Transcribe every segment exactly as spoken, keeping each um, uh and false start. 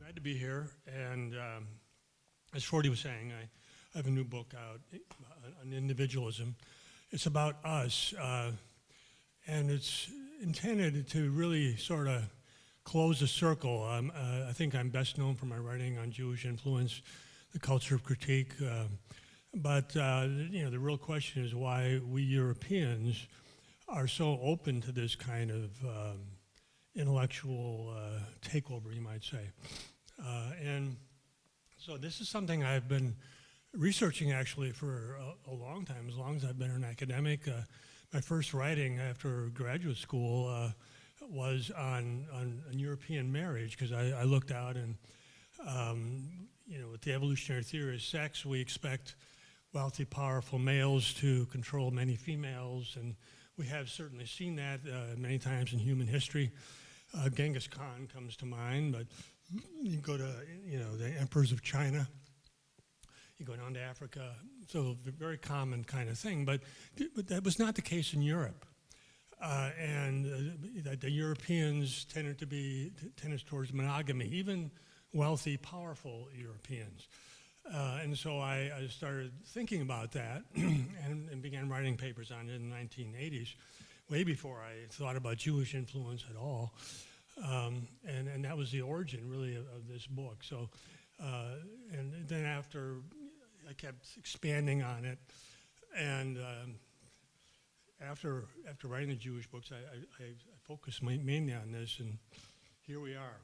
glad to be here. And um, as Shorty was saying, I, I have a new book out uh, on individualism. It's about us, uh, and it's intended to really sort of close the circle. Um, uh, I think I'm best known for my writing on Jewish influence, the culture of critique. Uh, but uh, you know, the real question is why we Europeans are so open to this kind of um, intellectual uh, takeover, you might say. Uh, and so this is something I've been researching actually for a, a long time, as long as I've been an academic. Uh, my first writing after graduate school uh, was on, on, on European marriage, because I, I looked out and, um, you know, with the evolutionary theory of sex, we expect wealthy, powerful males to control many females, and we have certainly seen that uh, many times in human history. Uh, Genghis Khan comes to mind, but you go to, you know, the emperors of China, you go down to Africa, so a very common kind of thing, but, but that was not the case in Europe. Uh, and uh, the, the Europeans tended to be, tended towards monogamy, even wealthy, powerful Europeans. Uh, and so I, I started thinking about that and, and began writing papers on it in the nineteen eighties, way before I thought about Jewish influence at all. Um, and, and that was the origin, really, of, of this book. So, uh, and then after, I kept expanding on it. And um, after, after writing the Jewish books, I, I, I focused mainly on this, and here we are.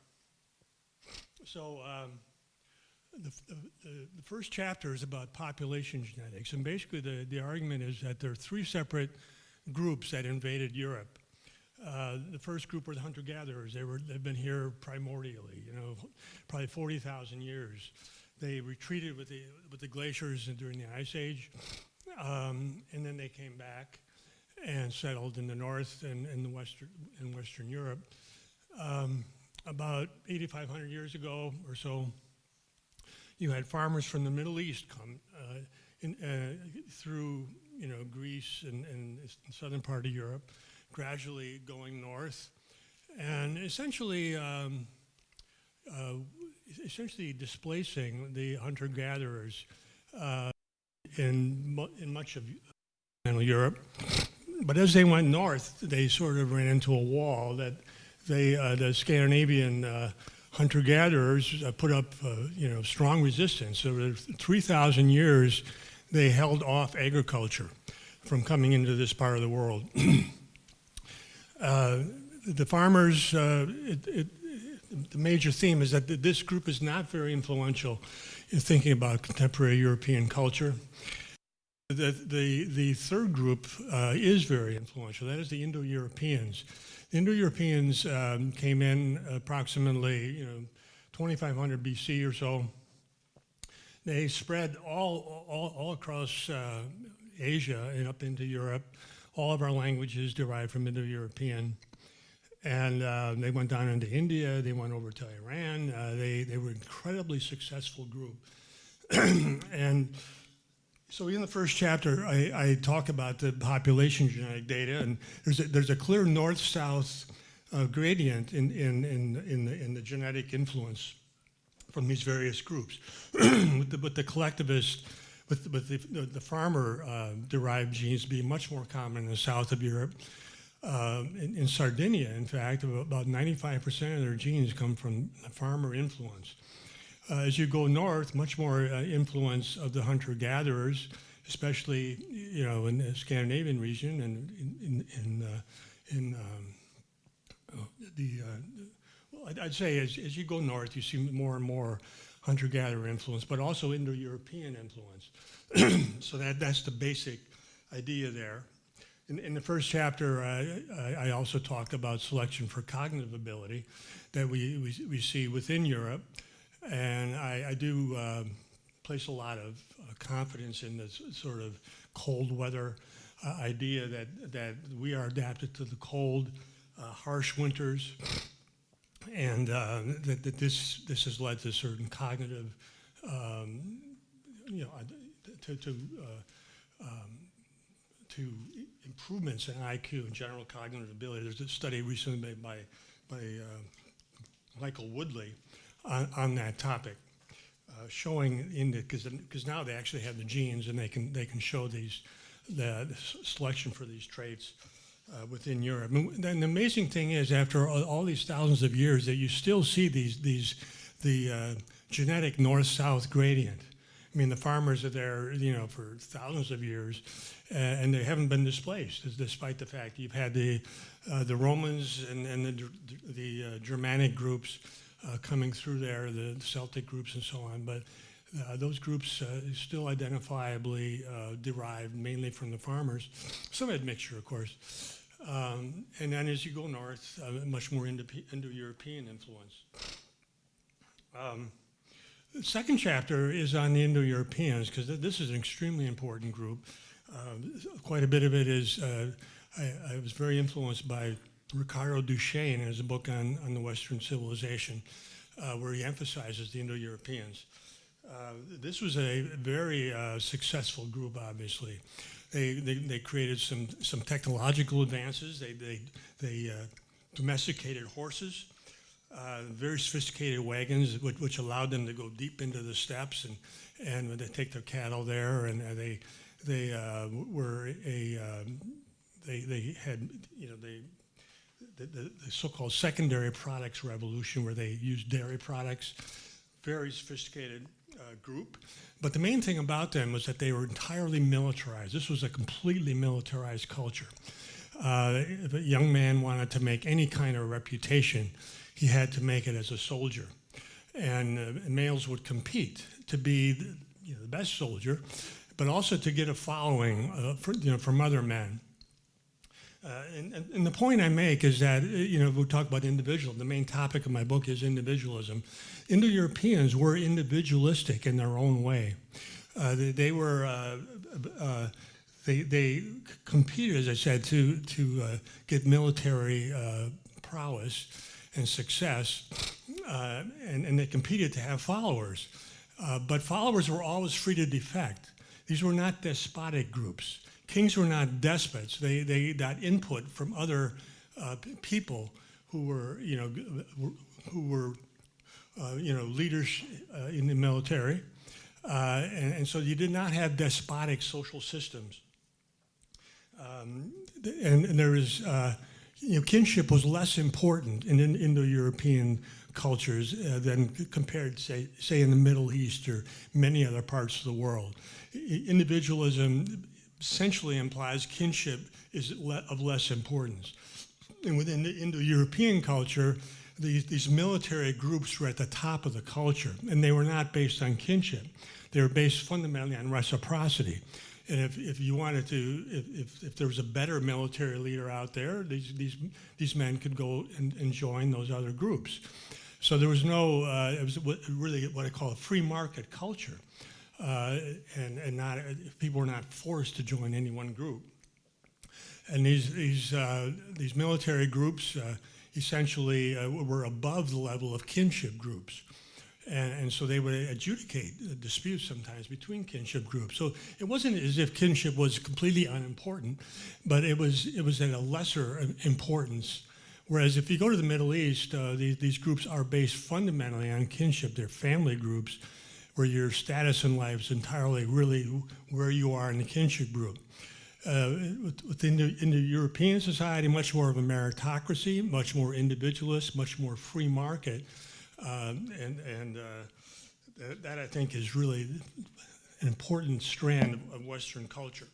So, um, The, the, the first chapter is about population genetics, and basically the, the argument is that there are three separate groups that invaded Europe. Uh, the first group were the hunter-gatherers. They were, they've been here primordially, you know, probably forty thousand years. They retreated with the, with the glaciers during the Ice Age, um, and then they came back and settled in the north and in the western, in Western Europe. Um, about eighty-five hundred years ago or so, you had farmers from the Middle East come uh, in, uh, through, you know, Greece and, and the southern part of Europe, gradually going north, and essentially, um, uh, essentially displacing the hunter-gatherers uh, in mu in much of Europe. But as they went north, they sort of ran into a wall that they, uh, the Scandinavian uh, hunter-gatherers uh, put up, uh, you know, strong resistance. So for three thousand years, they held off agriculture from coming into this part of the world. uh, the farmers, uh, it, it, the major theme is that th this group is not very influential in thinking about contemporary European culture. The, the, the third group uh, is very influential. That is the Indo-Europeans. The Indo-Europeans um, came in approximately, you know, twenty-five hundred B C or so. They spread all, all, all across uh, Asia and up into Europe. All of our languages derived from Indo-European. And uh, they went down into India, they went over to Iran. Uh, they, they were an incredibly successful group. And so in the first chapter, I, I talk about the population genetic data, and there's a, there's a clear north-south uh, gradient in, in, in, in, the, in the genetic influence from these various groups. with, the, with the collectivist, with, with the, the, the farmer-derived uh, genes being much more common in the south of Europe. Uh, in, in Sardinia, in fact, about ninety-five percent of their genes come from farmer influence. Uh, as you go north, much more uh, influence of the hunter-gatherers, especially, you know, in the Scandinavian region and in in in, uh, in um, oh, the. Uh, well, I'd, I'd say as as you go north, you see more and more hunter-gatherer influence, but also Indo-European influence. So that that's the basic idea there. In, in the first chapter, uh, I, I also talk about selection for cognitive ability that we we, we see within Europe. And I, I do uh, place a lot of uh, confidence in this sort of cold weather uh, idea that, that we are adapted to the cold, uh, harsh winters, and uh, that, that this, this has led to certain cognitive, um, you know, to, to, uh, um, to improvements in I Q and general cognitive ability. There's a study recently made by, by uh, Michael Woodley on, on that topic, uh, showing in the, because because now they actually have the genes and they can they can show these the, the selection for these traits uh, within Europe. And then the amazing thing is, after all, all these thousands of years, that you still see these these the uh, genetic north-south gradient. I mean, the farmers are there, you know, for thousands of years, uh, and they haven't been displaced, despite the fact you've had the uh, the Romans and, and the the uh, Germanic groups uh, coming through there, the Celtic groups and so on. But uh, those groups uh, still identifiably uh, derived mainly from the farmers. Some had mixture, of course. Um, and then as you go north, uh, much more Indo- Indo-European influence. Um, The second chapter is on the Indo-Europeans, because th this is an extremely important group. Uh, quite a bit of it is, uh, I, I was very influenced by Ricardo Duchesne in his book on, on the Western civilization, uh, where he emphasizes the Indo-Europeans. Uh, this was a very uh, successful group, obviously. They, they, they created some, some technological advances. They, they, they uh, domesticated horses. Uh, very sophisticated wagons, which, which allowed them to go deep into the steppes, and and they take their cattle there, and uh, they they uh, were a um, they they had you know they the, the, the so-called secondary products revolution, where they used dairy products. Very sophisticated uh, group, but the main thing about them was that they were entirely militarized. This was a completely militarized culture. Uh, if a young man wanted to make any kind of reputation, he had to make it as a soldier, and uh, males would compete to be the, you know, the best soldier, but also to get a following uh, for, you know, from other men. Uh, and, and the point I make is that, you know, we talk about individual. The main topic of my book is individualism. Indo-Europeans were individualistic in their own way. Uh, they, they were uh, uh, they they competed, as I said, to to uh, get military uh, prowess and success, uh, and, and they competed to have followers. Uh, but followers were always free to defect. These were not despotic groups. Kings were not despots. They, they got input from other uh, people who were, you know, who were, uh, you know, leaders uh, in the military. Uh, and, and so you did not have despotic social systems. Um, and, and there is, uh, You know, kinship was less important in, in Indo-European cultures uh, than compared, say, say, in the Middle East or many other parts of the world. I, individualism essentially implies kinship is le of less importance. And within the Indo-European culture, these, these military groups were at the top of the culture, and they were not based on kinship. They were based fundamentally on reciprocity. And if, if you wanted to, if, if, if there was a better military leader out there, these, these, these men could go and, and join those other groups. So there was no, uh, it was really what I call a free market culture. Uh, and, and not, people were not forced to join any one group. And these, these, uh, these military groups uh, essentially uh, were above the level of kinship groups. And, and so they would adjudicate disputes sometimes between kinship groups. So it wasn't as if kinship was completely unimportant, but it was it was at a lesser importance. Whereas if you go to the Middle East, uh, these, these groups are based fundamentally on kinship. They're family groups where your status in life is entirely really where you are in the kinship group. Uh, within the, in the European society, much more of a meritocracy, much more individualist, much more free market. Um, and and uh, that, that, I think, is really an important strand of, of Western culture.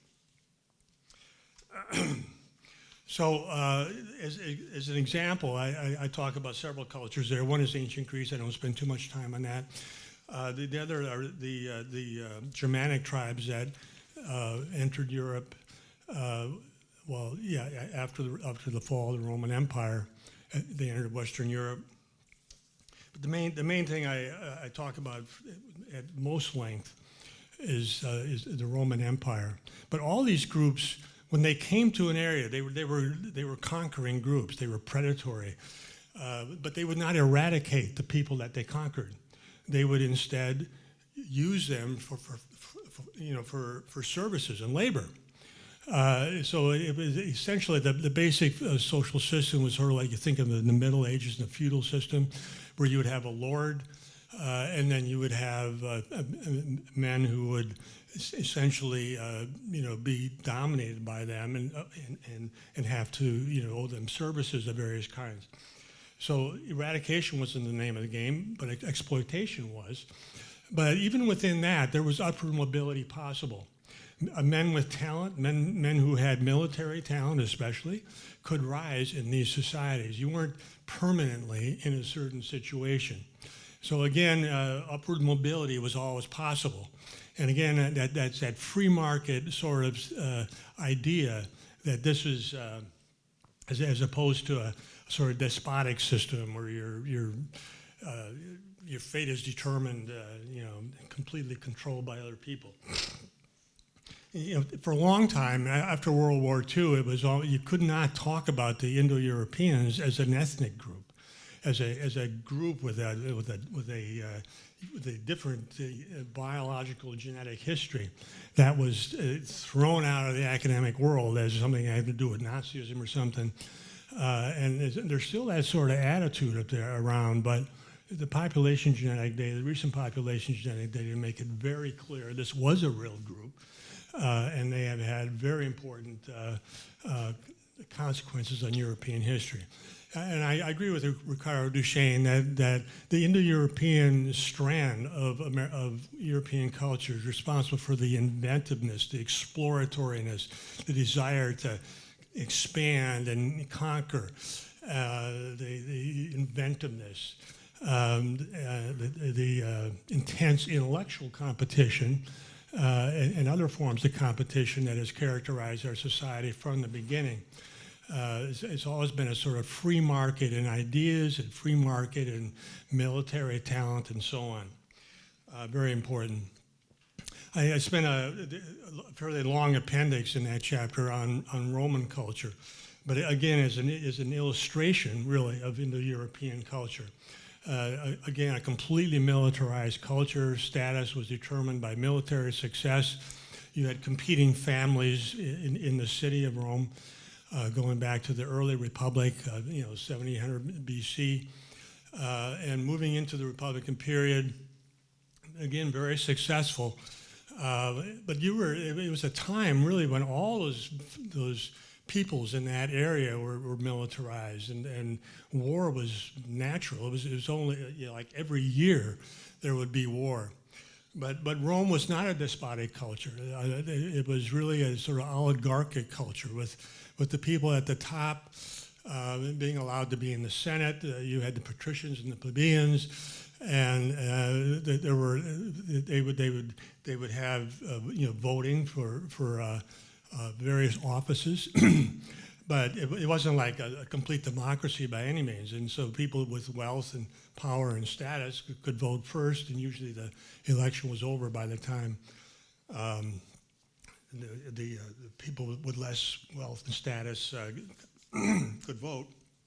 So uh, as, as an example, I, I, I talk about several cultures there. One is ancient Greece. I don't spend too much time on that. Uh, the, the other are the, uh, the uh, Germanic tribes that uh, entered Europe, uh, well, yeah, after the, after the fall of the Roman Empire. Uh, they entered Western Europe. But the main, the main thing I, uh, I talk about at most length is, uh, is the Roman Empire. But all these groups, when they came to an area, they were, they were, they were conquering groups. They were predatory. Uh, but they would not eradicate the people that they conquered. They would instead use them for, for, for, for you know, for, for services and labor. Uh, so it was essentially the, the basic uh, social system was sort of like you think of the, the Middle Ages and the feudal system, where you would have a lord Uh, and then you would have uh, men who would essentially, uh, you know, be dominated by them and, uh, and, and, and have to, you know, owe them services of various kinds. So eradication wasn't the name of the game, but exploitation was. But even within that, there was upward mobility possible. Uh, men with talent, men, men who had military talent especially, could rise in these societies. You weren't permanently in a certain situation. So again, uh, upward mobility was always possible. And again, that, that's that free market sort of uh, idea that this is, uh, as, as opposed to a sort of despotic system where your your uh, your fate is determined, uh, you know, completely controlled by other people. You know, for a long time after World War Two, it was all you could not talk about the Indo-Europeans as an ethnic group, as a as a group with a with a with a uh, with a different uh, biological genetic history that was uh, thrown out of the academic world as something that had to do with Nazism or something. Uh, and there's, there's still that sort of attitude up there around, but the population genetic data, the recent population genetic data make it very clear this was a real group, uh, and they have had very important uh, uh, consequences on European history. And I, I agree with Ricardo Duchesne that, that the Indo-European strand of, Amer of European culture is responsible for the inventiveness, the exploratoriness, the desire to expand and conquer, uh, the, the inventiveness, um, uh, the, the uh, intense intellectual competition, uh, and, and other forms of competition that has characterized our society from the beginning. Uh, it's, it's always been a sort of free market in ideas and free market in military talent and so on. Uh, very important. I, I spent a, a fairly long appendix in that chapter on, on Roman culture, but again, as an, as an illustration, really, of Indo-European culture. Uh, again, a completely militarized culture. Status was determined by military success. You had competing families in, in the city of Rome. Uh, going back to the early Republic, uh, you know, seventeen hundred B C, uh, and moving into the Republican period, again, very successful. Uh, but you were, it, it was a time really when all those, those peoples in that area were, were militarized, and, and war was natural. It was, it was only, you know, like every year there would be war. But, but Rome was not a despotic culture. Uh, it, it was really a sort of oligarchic culture with with the people at the top uh, being allowed to be in the Senate. Uh, you had the patricians and the plebeians, and uh, there were they would they would they would have uh, you know voting for for uh, uh, various offices, but it, it wasn't like a, a complete democracy by any means. And so people with wealth and power and status could, could vote first, and usually the election was over by the time. Um, The, the, uh, the people with less wealth and status uh, could vote.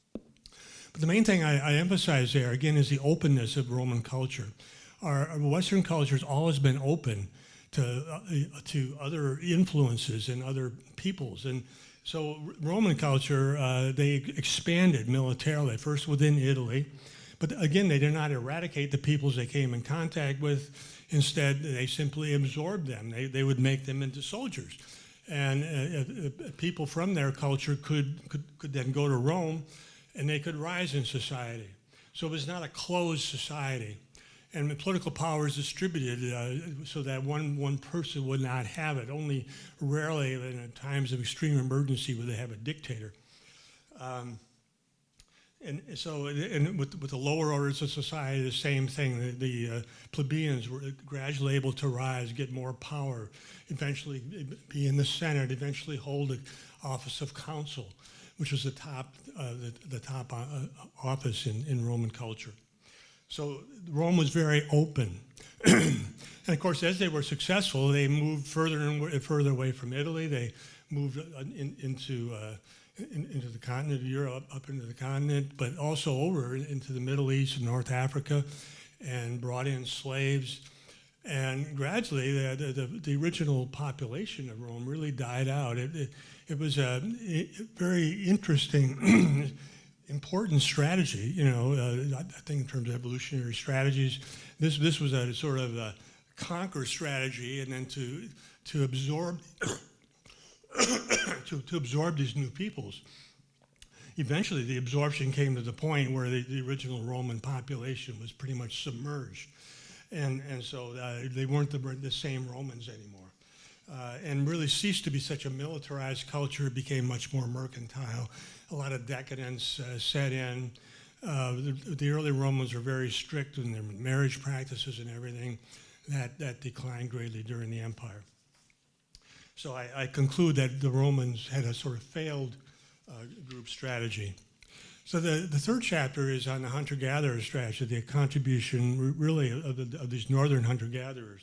But the main thing I, I emphasize there, again, is the openness of Roman culture. Our, our Western culture has always been open to, uh, to other influences and other peoples. And so Roman culture, uh, they expanded militarily, first within Italy. But again, they did not eradicate the peoples they came in contact with. Instead, they simply absorbed them. They, they would make them into soldiers. And uh, uh, people from their culture could, could, could then go to Rome, and they could rise in society. So it was not a closed society. And the political power is distributed uh, so that one, one person would not have it. Only rarely, in times of extreme emergency, would they have a dictator. Um, And so, and with, with the lower orders of society, the same thing. The, the uh, plebeians were gradually able to rise, get more power, eventually be in the Senate, eventually hold the office of consul, which was the top, uh, the, the top uh, office in, in Roman culture. So Rome was very open. And of course, as they were successful, they moved further and further away from Italy. They moved in, into uh, In, into the continent of Europe, up into the continent, but also over into the Middle East and North Africa, and brought in slaves. And gradually, the, the, the original population of Rome really died out. It, it, it was a, a very interesting, important strategy, you know, uh, I think in terms of evolutionary strategies. this this was a sort of a conquer strategy, and then to to absorb to, to absorb these new peoples. Eventually, the absorption came to the point where the, the original Roman population was pretty much submerged, and and so uh, they weren't the, the same Romans anymore, uh, and really ceased to be such a militarized culture. It became much more mercantile. A lot of decadence uh, set in. Uh, the, the early Romans were very strict in their marriage practices and everything. That that declined greatly during the empire. So I, I conclude that the Romans had a sort of failed Uh, group strategy. So the, the third chapter is on the hunter-gatherer strategy, the contribution really of, the, of these northern hunter-gatherers.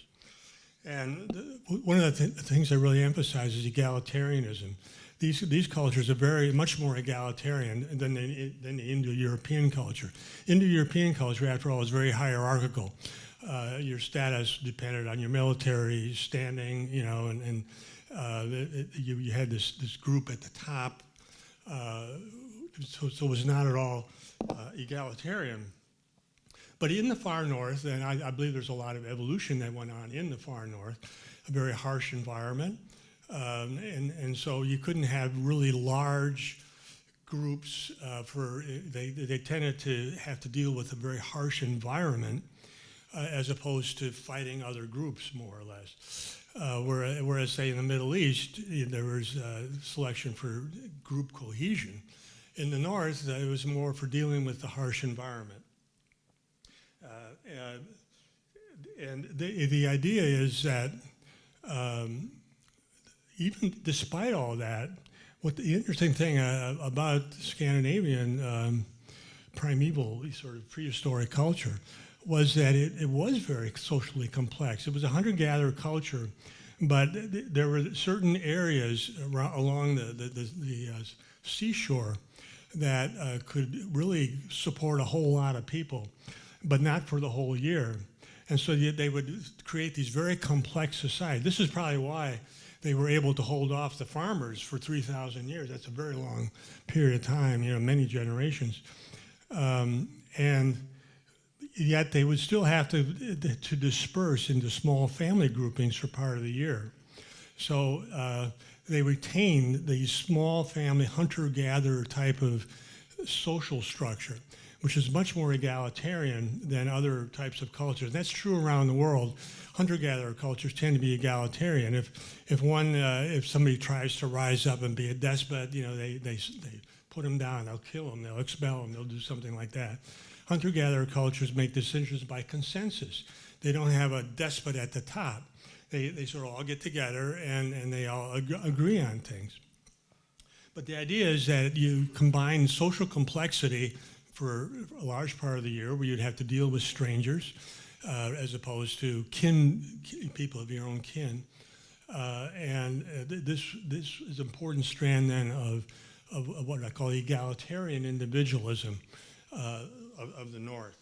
And the, one of the th things I really emphasize is egalitarianism. These, these cultures are very much more egalitarian than the, than the Indo-European culture. Indo-European culture, after all, is very hierarchical. Uh, your status depended on your military standing, you know, and, and uh, it, you, you had this, this group at the top. Uh, so, so it was not at all uh, egalitarian. But in the far north, and I, I believe there's a lot of evolution that went on in the far north, a very harsh environment. Um, and, and so you couldn't have really large groups uh, for, they, they tended to have to deal with a very harsh environment uh, as opposed to fighting other groups, more or less. Uh, whereas, whereas, say, in the Middle East, there was uh, selection for group cohesion. In the North, uh, it was more for dealing with the harsh environment. Uh, and and the, the idea is that um, even despite all that, what the interesting thing uh, about Scandinavian um, primeval, sort of prehistoric culture, was that it, it was very socially complex. It was a hunter-gatherer culture, but th there were certain areas around, along the, the, the, the uh, seashore that uh, could really support a whole lot of people, but not for the whole year. And so they would create these very complex societies. This is probably why they were able to hold off the farmers for three thousand years. That's a very long period of time, you know, many generations. Um, and yet they would still have to, to disperse into small family groupings for part of the year. So uh, they retained the small family hunter-gatherer type of social structure, which is much more egalitarian than other types of cultures. And that's true around the world. Hunter-gatherer cultures tend to be egalitarian. If if one uh, if somebody tries to rise up and be a despot, you know, they they they put him down. They'll kill him. They'll expel him. They'll do something like that. Hunter-gatherer cultures make decisions by consensus. They don't have a despot at the top. They, they sort of all get together and, and they all ag agree on things. But the idea is that you combine social complexity for a large part of the year where you'd have to deal with strangers uh, as opposed to kin, kin, people of your own kin. Uh, and uh, th this, this is an important strand then of, of, of what I call egalitarian individualism. Uh, Of, of the North.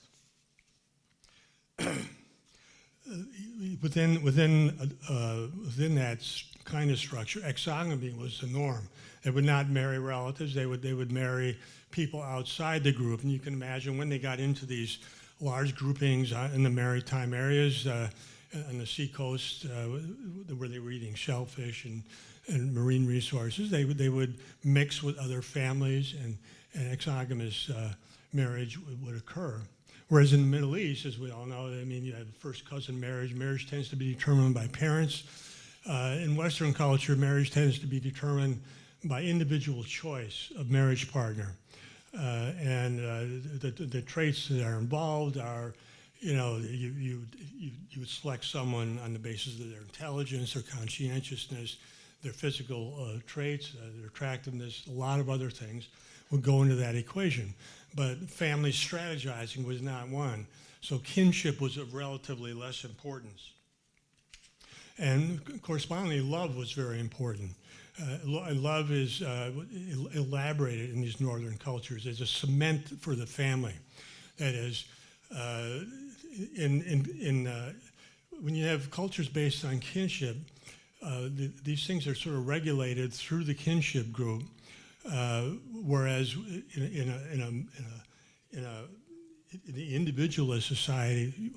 within within uh, within that kind of structure, exogamy was the norm. They would not marry relatives. They would they would marry people outside the group. And you can imagine when they got into these large groupings uh, in the maritime areas, uh, on the sea coast, uh, where they were eating shellfish and, and marine resources, they would they would mix with other families, and and exogamous Uh, marriage would occur. Whereas in the Middle East, as we all know, I mean, you have first cousin marriage. Marriage tends to be determined by parents. Uh, in Western culture, marriage tends to be determined by individual choice of marriage partner. Uh, and uh, the, the, the traits that are involved are, you know, you, you, you, you would select someone on the basis of their intelligence, their conscientiousness, their physical uh, traits, uh, their attractiveness, a lot of other things would go into that equation. But family strategizing was not one. So kinship was of relatively less importance. And correspondingly, love was very important. Uh, lo love is uh, elaborated in these northern cultures as a cement for the family. That is, uh, in, in, in, uh, when you have cultures based on kinship, uh, the, these things are sort of regulated through the kinship group. Uh, whereas in, in, a, in, a, in, a, in a in the individualist society,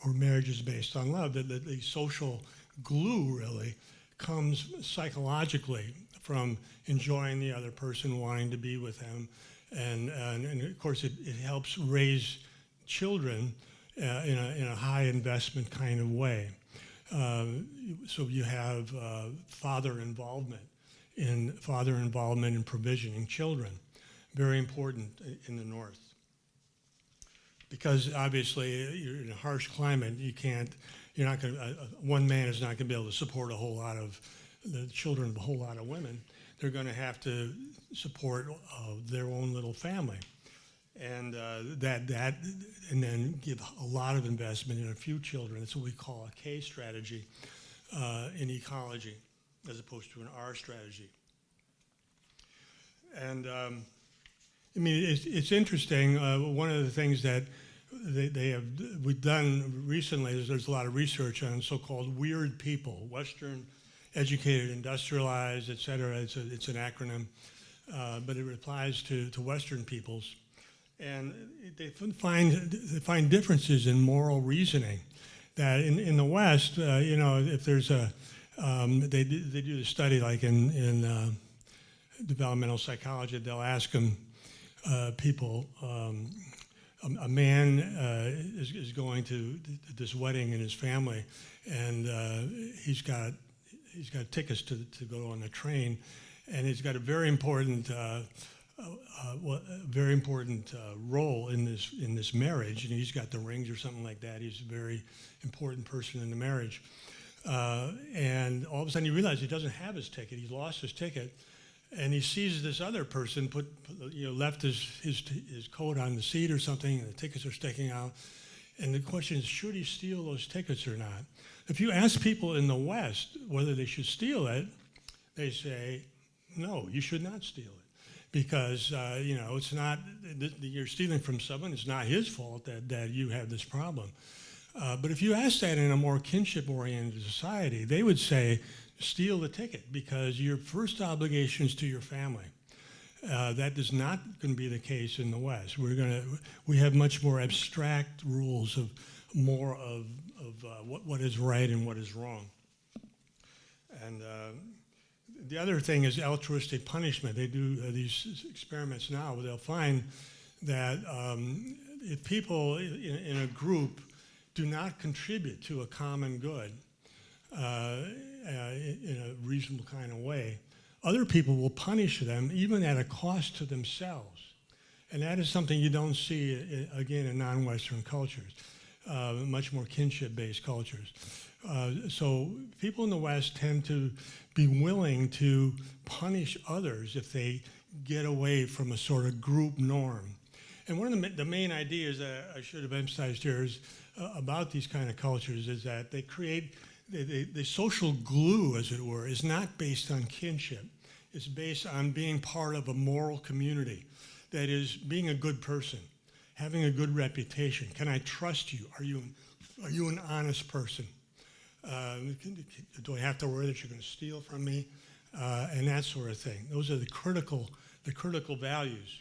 or marriages based on love, that the, the social glue really comes psychologically from enjoying the other person, wanting to be with them. And, and, and of course, it, it helps raise children uh, in, a, in a high investment kind of way. Uh, so you have uh, father involvement in father involvement in provisioning children, very important in the North. Because obviously you're in a harsh climate, you can't, you're not going to, uh, one man is not going to be able to support a whole lot of the children of a whole lot of women. They're going to have to support uh, their own little family. And uh, that, that, and then give a lot of investment in a few children. That's what we call a K strategy uh, in ecology, as opposed to an R strategy. And um, I mean, it's, it's interesting. Uh, one of the things that they, they have we've done recently is there's a lot of research on so-called weird people, Western, educated, industrialized, et cetera. It's, a, it's an acronym, uh, but it applies to, to Western peoples. And they find, they find differences in moral reasoning. That in, in the West, uh, you know, if there's a, um, they, they do the study like in, in uh, developmental psychology, they'll ask them, uh, people, um, a, a man uh, is, is going to this wedding in his family, and uh, he's got he's got tickets to, to go on the train, and he's got a very important uh, Uh, well, a very important uh, role in this in this marriage, and he's got the rings or something like that. He's a very important person in the marriage, uh, and all of a sudden he realizes he doesn't have his ticket. He's lost his ticket, and he sees this other person put, put you know, left his his his coat on the seat or something, and the tickets are sticking out. And the question is, should he steal those tickets or not? If you ask people in the West whether they should steal it, they say, no, you should not steal it. Because, uh, you know, it's not, th you're stealing from someone, it's not his fault that, that you have this problem. Uh, but if you ask that in a more kinship-oriented society, they would say, steal the ticket, because your first obligation is to your family. Uh, that is not going to be the case in the West. We're going to, we have much more abstract rules of more of, of uh, what, what is right and what is wrong. And, uh, the other thing is altruistic punishment. They do uh, these experiments now where they'll find that um, if people in, in a group do not contribute to a common good uh, uh, in a reasonable kind of way, other people will punish them even at a cost to themselves. And that is something you don't see, uh, again, in non-Western cultures, uh, much more kinship-based cultures. Uh, so people in the West tend to be willing to punish others if they get away from a sort of group norm. And one of the, the main ideas that I should have emphasized here is, uh, about these kind of cultures is that they create, they, they, the social glue, as it were, is not based on kinship. It's based on being part of a moral community. That is, being a good person, having a good reputation. Can I trust you? Are you, are you an honest person? Uh, do I have to worry that you're going to steal from me, uh, and that sort of thing. Those are the critical, the critical values.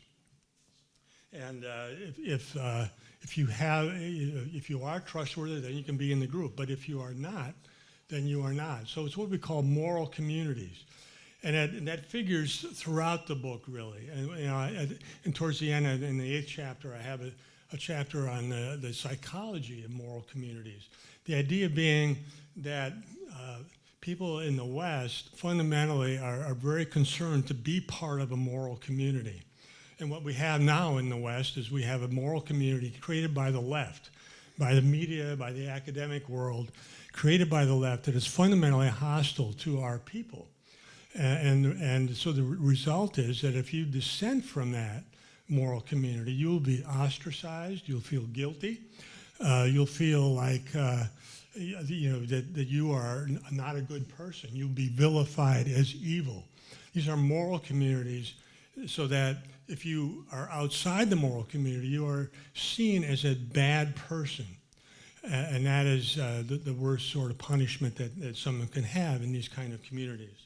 And uh, if if, uh, if you have, if you are trustworthy, then you can be in the group. But if you are not, then you are not. So it's what we call moral communities, and that, and that figures throughout the book really. And you know, I, and towards the end, in the eighth chapter, I have a, a chapter on the, the psychology of moral communities. The idea being that uh, people in the West fundamentally are, are very concerned to be part of a moral community. And what we have now in the West is we have a moral community created by the left, by the media, by the academic world, created by the left that is fundamentally hostile to our people. And, and, and so the result is that if you dissent from that moral community, you'll be ostracized, you'll feel guilty, uh, you'll feel like uh, you know, that, that you are not a good person. You'll be vilified as evil. These are moral communities so that if you are outside the moral community, you are seen as a bad person. Uh, and that is uh, the, the worst sort of punishment that, that someone can have in these kind of communities.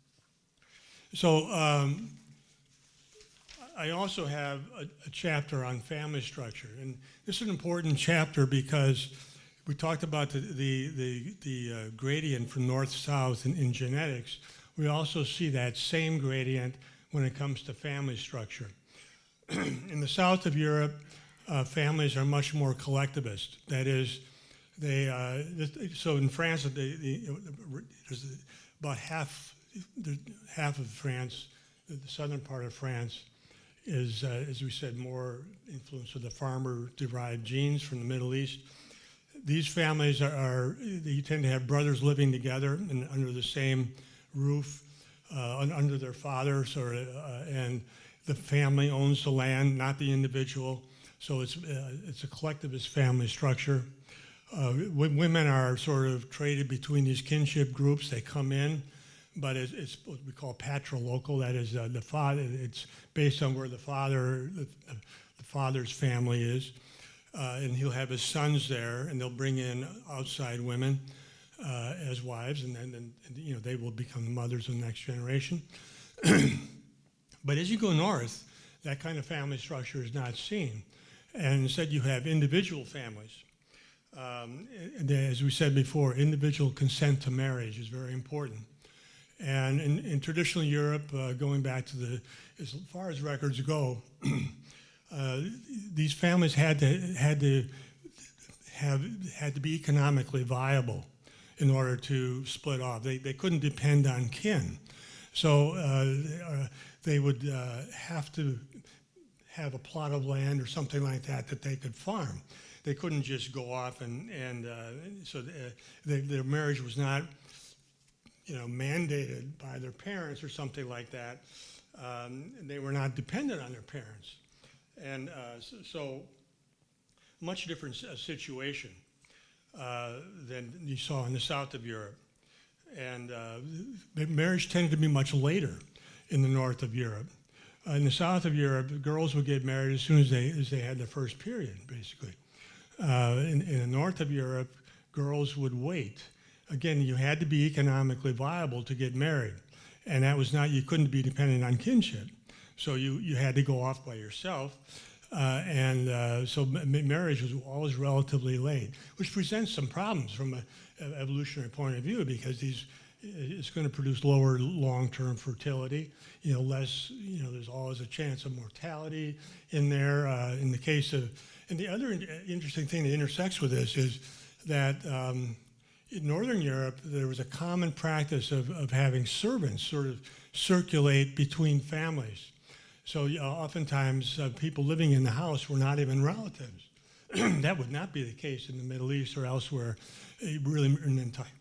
So um, I also have a, a chapter on family structure. And this is an important chapter because we talked about the, the, the, the uh, gradient from north-south in, in genetics. We also see that same gradient when it comes to family structure. In the south of Europe, uh, families are much more collectivist. That is, they, uh, so in France, they, they, there's about half, half of France, the southern part of France, is, uh, as we said, more influence of the farmer-derived genes from the Middle East. These families are, are, they tend to have brothers living together and under the same roof, uh, under their fathers, or, uh, and the family owns the land, not the individual. So it's, uh, it's a collectivist family structure. Uh, women are sort of traded between these kinship groups. They come in, but it's, it's what we call patrilocal. That is, uh, the father. It's based on where the father, the, the father's family is, uh, and he'll have his sons there, and they'll bring in outside women uh, as wives, and then and, and, you know, they will become the mothers of the next generation. But as you go north, that kind of family structure is not seen, and instead you have individual families. Um, and as we said before, individual consent to marriage is very important. And in, in traditional Europe, uh, going back to the, as far as records go, uh, these families had to had to have had to be economically viable in order to split off. They they couldn't depend on kin, so uh, they would uh, have to have a plot of land or something like that that they could farm. They couldn't just go off and and uh, so uh, they, their marriage was not, you know, mandated by their parents or something like that. Um, they were not dependent on their parents. And uh, so, so much different uh, situation uh, than you saw in the south of Europe. And uh, marriage tended to be much later in the north of Europe. Uh, in the south of Europe, girls would get married as soon as they, as they had their first period, basically. Uh, in, in the north of Europe, girls would wait. Again, you had to be economically viable to get married. And that was not, you couldn't be dependent on kinship. So you, you had to go off by yourself. Uh, and uh, so ma marriage was always relatively late, which presents some problems from an evolutionary point of view, because these, it's going to produce lower long-term fertility, you know, less, you know, there's always a chance of mortality in there. Uh, in the case of, and the other in interesting thing that intersects with this is that um, in Northern Europe, there was a common practice of, of having servants sort of circulate between families. So uh, oftentimes uh, people living in the house were not even relatives. That would not be the case in the Middle East or elsewhere, uh, really in the entire,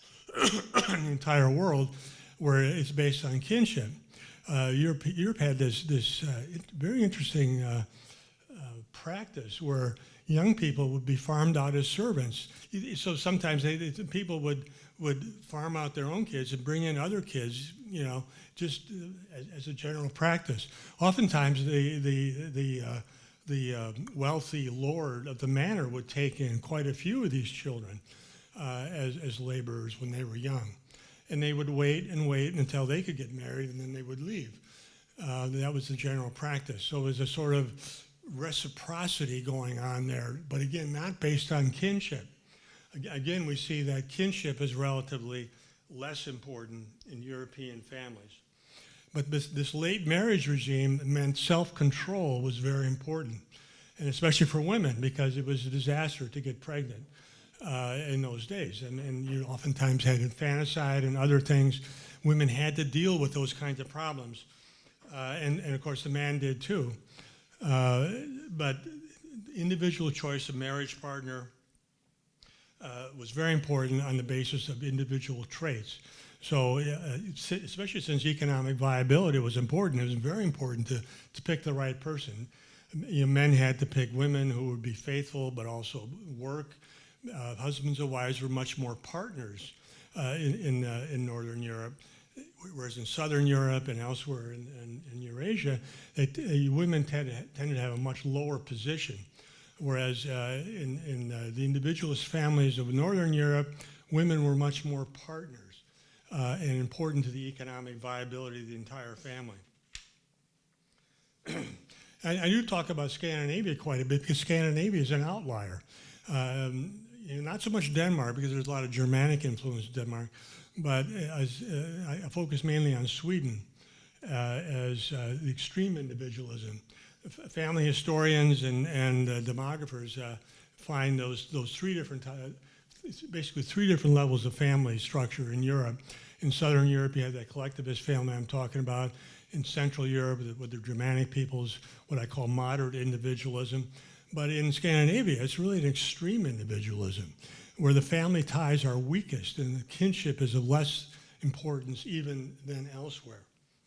in the entire world, where it's based on kinship. Uh, Europe, Europe had this, this uh, very interesting uh, uh, practice where young people would be farmed out as servants. So sometimes they, they, people would would farm out their own kids and bring in other kids, you know, just uh, as, as a general practice. Oftentimes, the the the uh, the uh, wealthy lord of the manor would take in quite a few of these children uh, as as laborers when they were young, and they would wait and wait until they could get married, and then they would leave. Uh, that was the general practice. So it was a sort of reciprocity going on there, but again, not based on kinship. Again, we see that kinship is relatively less important in European families. But this, this late marriage regime meant self-control was very important, and especially for women, because it was a disaster to get pregnant uh, in those days. And, and you oftentimes had infanticide and other things. Women had to deal with those kinds of problems. Uh, and, and of course, the man did too. Uh, but individual choice of marriage partner uh, was very important on the basis of individual traits. So uh, especially since economic viability was important, it was very important to, to pick the right person. You know, men had to pick women who would be faithful but also work. Uh, husbands and wives were much more partners uh, in, in, uh, in Northern Europe. Whereas in Southern Europe and elsewhere in, in, in Eurasia, they, uh, women tend to, tended to have a much lower position. Whereas uh, in, in uh, the individualist families of Northern Europe, women were much more partners uh, and important to the economic viability of the entire family. I, I do talk about Scandinavia quite a bit because Scandinavia is an outlier. Um, you know, not so much Denmark, because there's a lot of Germanic influence in Denmark, but as, uh, I focus mainly on Sweden uh, as uh, the extreme individualism. F- family historians and, and uh, demographers uh, find those, those three different, uh, basically three different levels of family structure in Europe. In Southern Europe, you have that collectivist family I'm talking about. In Central Europe, with the Germanic peoples, what I call moderate individualism. But in Scandinavia, it's really an extreme individualism, where the family ties are weakest and the kinship is of less importance even than elsewhere.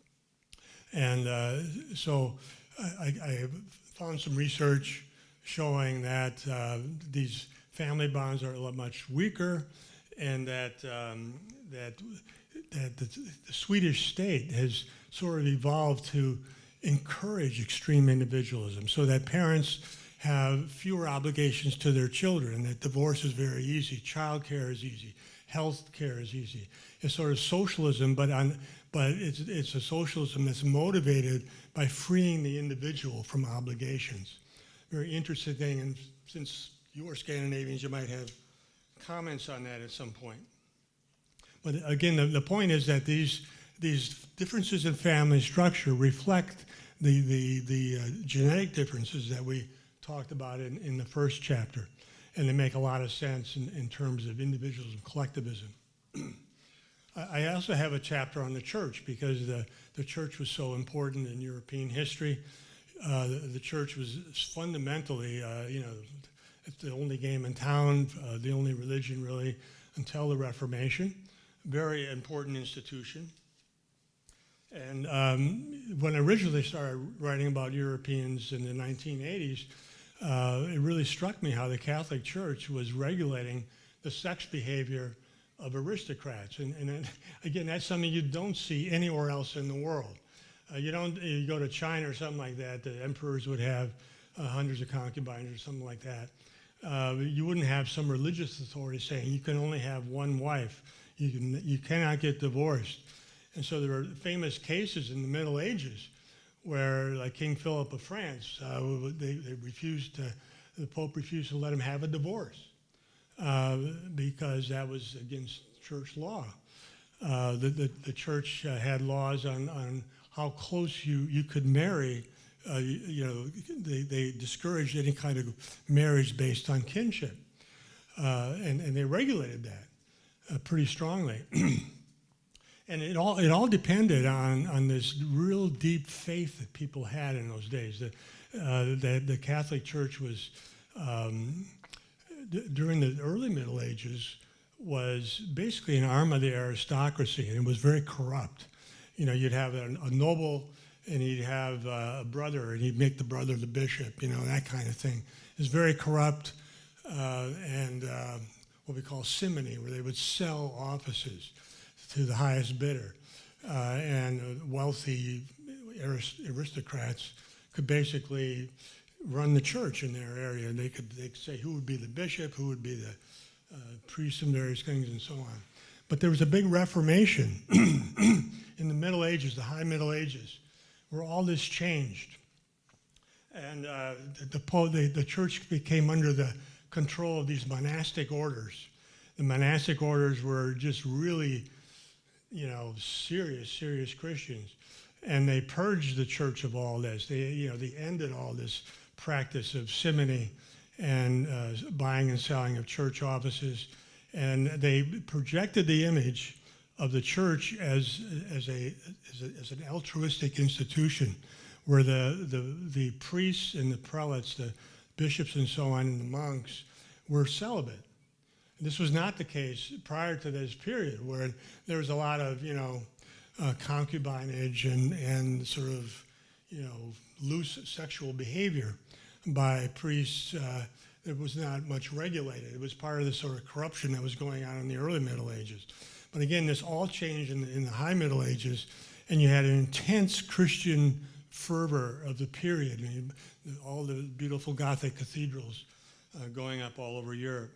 And uh, so I, I have found some research showing that uh, these family bonds are a lot much weaker, and that um, that that the, the Swedish state has sort of evolved to encourage extreme individualism, so that parents have fewer obligations to their children, that divorce is very easy, child care is easy, health care is easy. It's sort of socialism, but on but it's it's a socialism that's motivated by freeing the individual from obligations. Very interesting thing, and since you are Scandinavians, you might have comments on that at some point. But again, the, the point is that these these differences in family structure reflect the the the uh, genetic differences that we talked about in, in the first chapter, and they make a lot of sense in, in terms of individualism, collectivism. I also have a chapter on the church, because the, the church was so important in European history. Uh, the, the church was fundamentally, uh, you know, it's the only game in town, uh, the only religion really until the Reformation. Very important institution. And um, when I originally started writing about Europeans in the nineteen eighties, uh, it really struck me how the Catholic Church was regulating the sex behavior of aristocrats. And, and then, again, that's something you don't see anywhere else in the world. Uh, you don't, you go to China or something like that, the emperors would have uh, hundreds of concubines or something like that. Uh, you wouldn't have some religious authority saying you can only have one wife. You can, you cannot get divorced. And so there are famous cases in the Middle Ages where, like King Philip of France, uh, they, they refused to, the Pope refused to let him have a divorce. Uh, because that was against church law. Uh, the, the, the church uh, had laws on, on how close you, you could marry. Uh, you, you know, they, they discouraged any kind of marriage based on kinship. Uh, and, and they regulated that uh, pretty strongly. And it all, it all depended on, on this real deep faith that people had in those days. That, uh, that the Catholic Church was, um, during the early Middle Ages, was basically an arm of the aristocracy, and it was very corrupt. You know, you'd have a, a noble, and he'd have uh, a brother, and he'd make the brother the bishop, you know, that kind of thing. It was very corrupt, uh, and uh, what we call simony, where they would sell offices to the highest bidder. Uh, and uh, wealthy arist- aristocrats could basically run the church in their area. They could, they could say who would be the bishop, who would be the uh, priest and various things and so on. But there was a big reformation in the Middle Ages, the High Middle Ages, where all this changed. And uh, the, the, the, the church became under the control of these monastic orders. The monastic orders were just really, you know, serious, serious Christians. And they purged the church of all this. They, you know, they ended all this practice of simony and uh, buying and selling of church offices, and they projected the image of the church as as a as, a, as an altruistic institution, where the, the the priests and the prelates, the bishops and so on, and the monks were celibate. This was not the case prior to this period, where there was a lot of, you know, uh, concubinage and and sort of, you know, loose sexual behavior by priests. Uh, it was not much regulated. It was part of the sort of corruption that was going on in the early Middle Ages. But again, this all changed in the, in the High Middle Ages, and you had an intense Christian fervor of the period. I mean, all the beautiful Gothic cathedrals uh, going up all over Europe.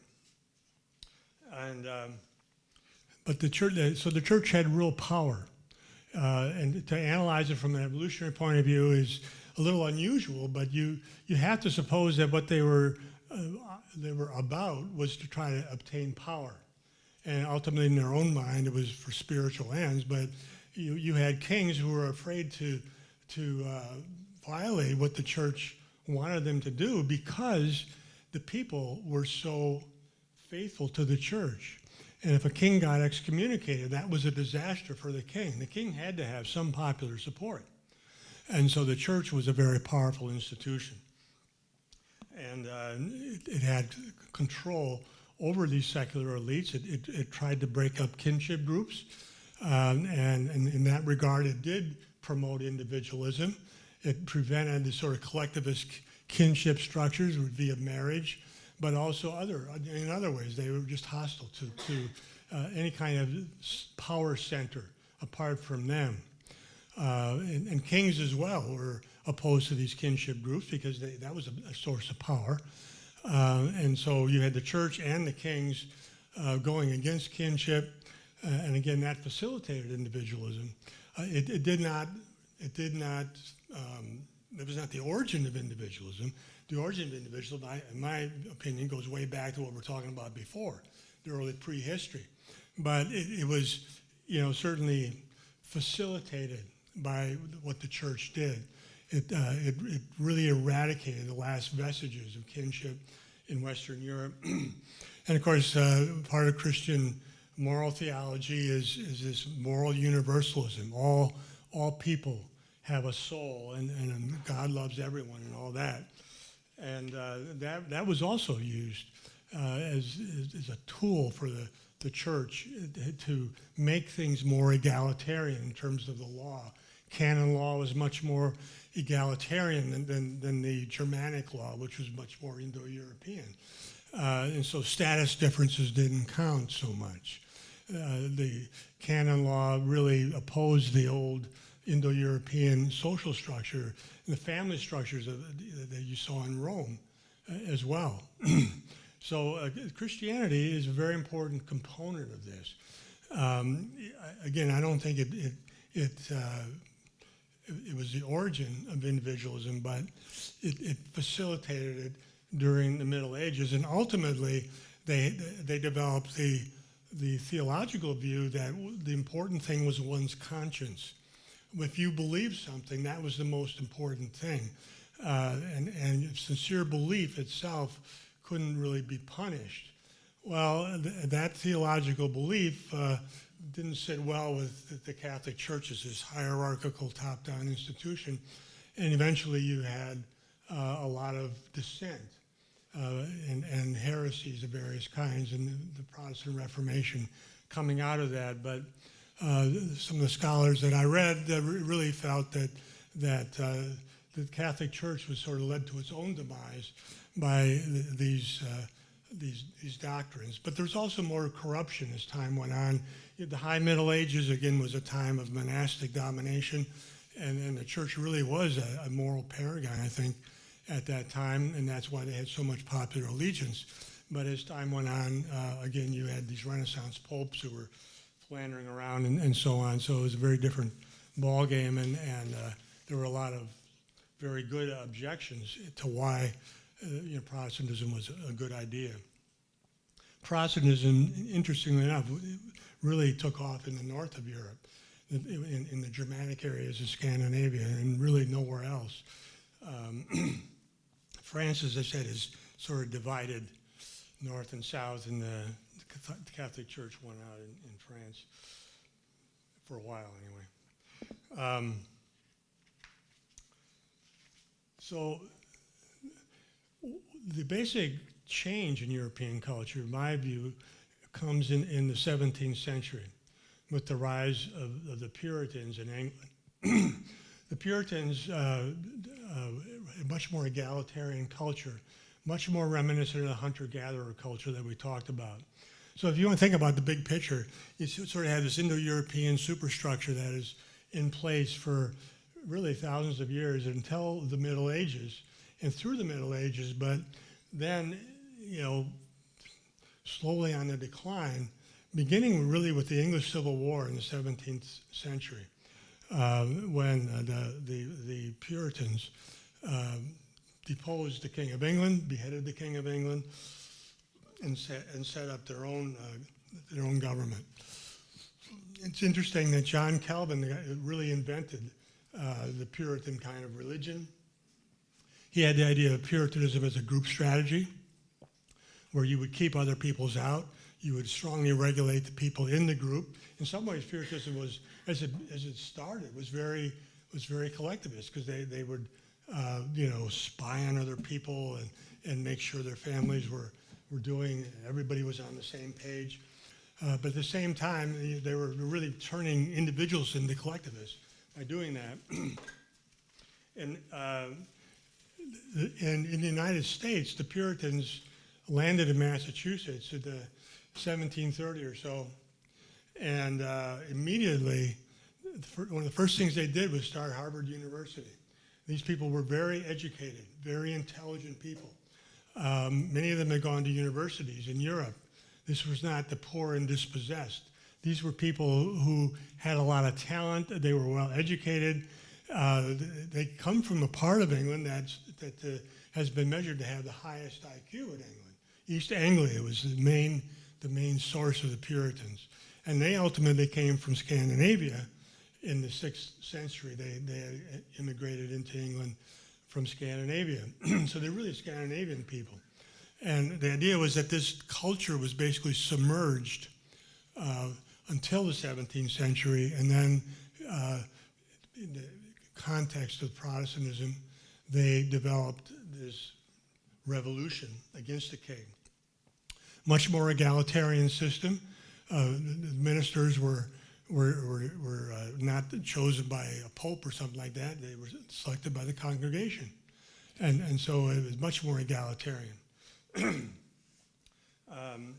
And um, but the church, so the church had real power, uh, and to analyze it from an evolutionary point of view is a little unusual. But you you have to suppose that what they were uh, they were about was to try to obtain power. And ultimately, in their own mind, it was for spiritual ends. But you, you had kings who were afraid to, to uh, violate what the church wanted them to do because the people were so faithful to the church. And if a king got excommunicated, that was a disaster for the king. The king had to have some popular support. And so the church was a very powerful institution. And uh, it, it had control over these secular elites. It, it, it tried to break up kinship groups. Um, and, and in that regard, it did promote individualism. It prevented the sort of collectivist kinship structures via marriage, but also other, in other ways, they were just hostile to, to uh, any kind of power center apart from them. Uh, and, and kings as well were opposed to these kinship groups because they, that was a, a source of power. Uh, and so you had the church and the kings uh, going against kinship, uh, and again, that facilitated individualism. Uh, it, it did not, it did not, um, it was not the origin of individualism. The origin of individualism, I, in my opinion, goes way back to what we're talking about before, the early prehistory. But it, it was, you know, certainly facilitated by what the church did. It, uh, it, it really eradicated the last vestiges of kinship in Western Europe. And of course, uh, part of Christian moral theology is, is this moral universalism. All, all people have a soul, and, and God loves everyone and all that. And uh, that, that was also used uh, as, as a tool for the, the church to make things more egalitarian in terms of the law. Canon law was much more egalitarian than, than, than the Germanic law, which was much more Indo-European. Uh, and so status differences didn't count so much. Uh, the canon law really opposed the old Indo-European social structure and the family structures of, that you saw in Rome uh, as well. So uh, Christianity is a very important component of this. Um, again, I don't think it, it, it uh, it was the origin of individualism, but it, it facilitated it during the Middle Ages, and ultimately they they developed the the theological view that the important thing was one's conscience. If you believed something, that was the most important thing, uh, and and sincere belief itself couldn't really be punished. Well, th that theological belief Uh, didn't sit well with the Catholic Church as this hierarchical top-down institution, and eventually you had uh, a lot of dissent uh, and, and heresies of various kinds, and the, the Protestant Reformation coming out of that. But uh, some of the scholars that I read uh, really felt that that uh, the Catholic Church was sort of led to its own demise by th these uh, these these doctrines. But there was also more corruption as time went on. The High Middle Ages, again, was a time of monastic domination, and, and the church really was a, a moral paragon, I think, at that time, and that's why they had so much popular allegiance. But as time went on, uh, again, you had these Renaissance popes who were flandering around and, and so on, so it was a very different ballgame, and, and uh, there were a lot of very good objections to why uh, you know, Protestantism was a good idea. Protestantism, interestingly enough, really took off in the north of Europe, in, in the Germanic areas of Scandinavia, and really nowhere else. Um, France, as I said, is sort of divided north and south, and the, the Catholic Church won out in, in France for a while, anyway. Um, so the basic change in European culture, in my view, comes in, in the seventeenth century with the rise of, of the Puritans in England. The Puritans, uh, uh, a much more egalitarian culture, much more reminiscent of the hunter-gatherer culture that we talked about. So if you want to think about the big picture, you sort of have this Indo-European superstructure that is in place for really thousands of years until the Middle Ages and through the Middle Ages, but then, you know, slowly on the decline, beginning really with the English Civil War in the seventeenth century, uh, when uh, the, the, the Puritans uh, deposed the King of England, beheaded the King of England, and set, and set up their own, uh, their own government. It's interesting that John Calvin really invented uh, the Puritan kind of religion. He had the idea of Puritanism as a group strategy, where you would keep other people's out. You would strongly regulate the people in the group. In some ways, Puritanism was, as it, as it started, was very, was very collectivist, because they, they would, uh, you know, spy on other people and, and make sure their families were, were doing, everybody was on the same page. Uh, but at the same time, they were really turning individuals into collectivists by doing that. and, uh, and in the United States, the Puritans landed in Massachusetts in the seventeen thirty or so, and uh, immediately, one of the first things they did was start Harvard University. These people were very educated, very intelligent people. Um, many of them had gone to universities in Europe. This was not the poor and dispossessed. These were people who had a lot of talent. They were well educated. Uh, they come from a part of England that's, that uh, has been measured to have the highest I Q in England. East Anglia was the main, the main source of the Puritans. And they ultimately came from Scandinavia in the sixth century. They, they immigrated into England from Scandinavia. So they're really Scandinavian people. And the idea was that this culture was basically submerged uh, until the seventeenth century, and then uh, in the context of Protestantism, they developed this revolution against the king. Much more egalitarian system. Uh, the ministers were, were, were, were uh, not chosen by a pope or something like that. They were selected by the congregation. And, and so it was much more egalitarian. um,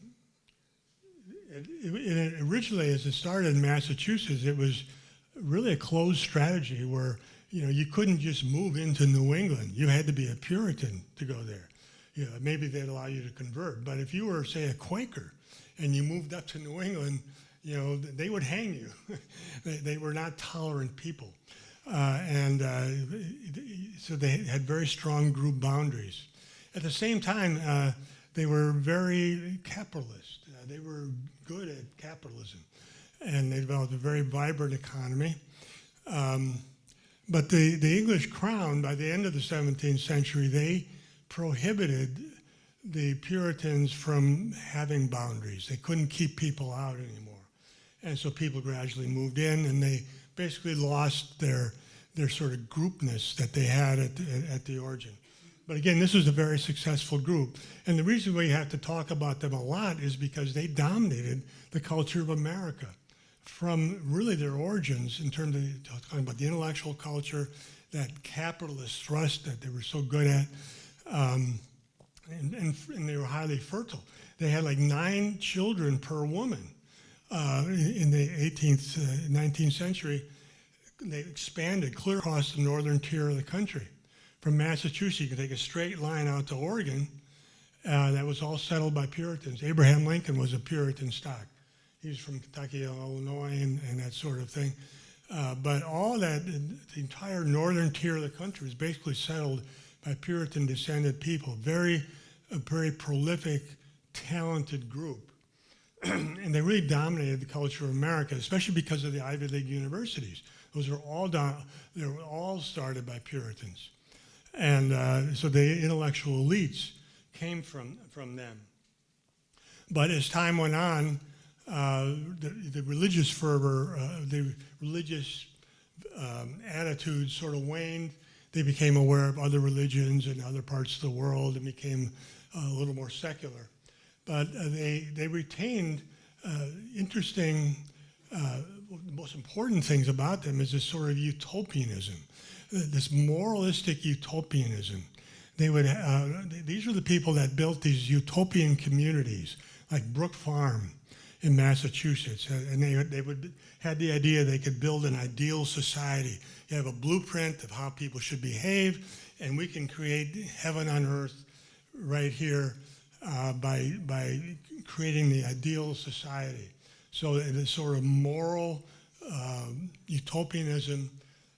it, it, it originally, as it started in Massachusetts, it was really a closed strategy where, you know, you couldn't just move into New England. You had to be a Puritan to go there. You know, maybe they'd allow you to convert, but if you were, say, a Quaker and you moved up to New England, you know, they would hang you. they, they were not tolerant people. Uh, and uh, so they had very strong group boundaries. At the same time, uh, they were very capitalist. Uh, they were good at capitalism, and they developed a very vibrant economy. Um, but the, the English crown, by the end of the seventeenth century, they prohibited the Puritans from having boundaries. They couldn't keep people out anymore. And so people gradually moved in, and they basically lost their, their sort of groupness that they had at the, at the origin. But again, this was a very successful group. And the reason we have to talk about them a lot is because they dominated the culture of America from really their origins in terms of talking about the intellectual culture, that capitalist thrust that they were so good at, um, and, and, and they were highly fertile. They had like nine children per woman uh, in, in the eighteenth, uh, nineteenth century. They expanded clear across the northern tier of the country. From Massachusetts, you could take a straight line out to Oregon. Uh, that was all settled by Puritans. Abraham Lincoln was a Puritan stock. He was from Kentucky, Illinois, and, and that sort of thing. Uh, but all that, the entire northern tier of the country was basically settled by Puritan descended people. Very, a very prolific, talented group. And they really dominated the culture of America, especially because of the Ivy League universities. Those were all, do- they were all started by Puritans. And uh, so the intellectual elites came from, from them. But as time went on, uh, the, the religious fervor, uh, the religious um, attitudes sort of waned. They became aware of other religions in other parts of the world and became uh, a little more secular. But uh, they, they retained uh, interesting, uh, the most important things about them is this sort of utopianism. This moralistic utopianism. They would, uh, these are the people that built these utopian communities, like Brook Farm in Massachusetts, and they, they would had the idea they could build an ideal society. You have a blueprint of how people should behave, and we can create heaven on earth right here uh, by, by creating the ideal society. So the sort of moral uh, utopianism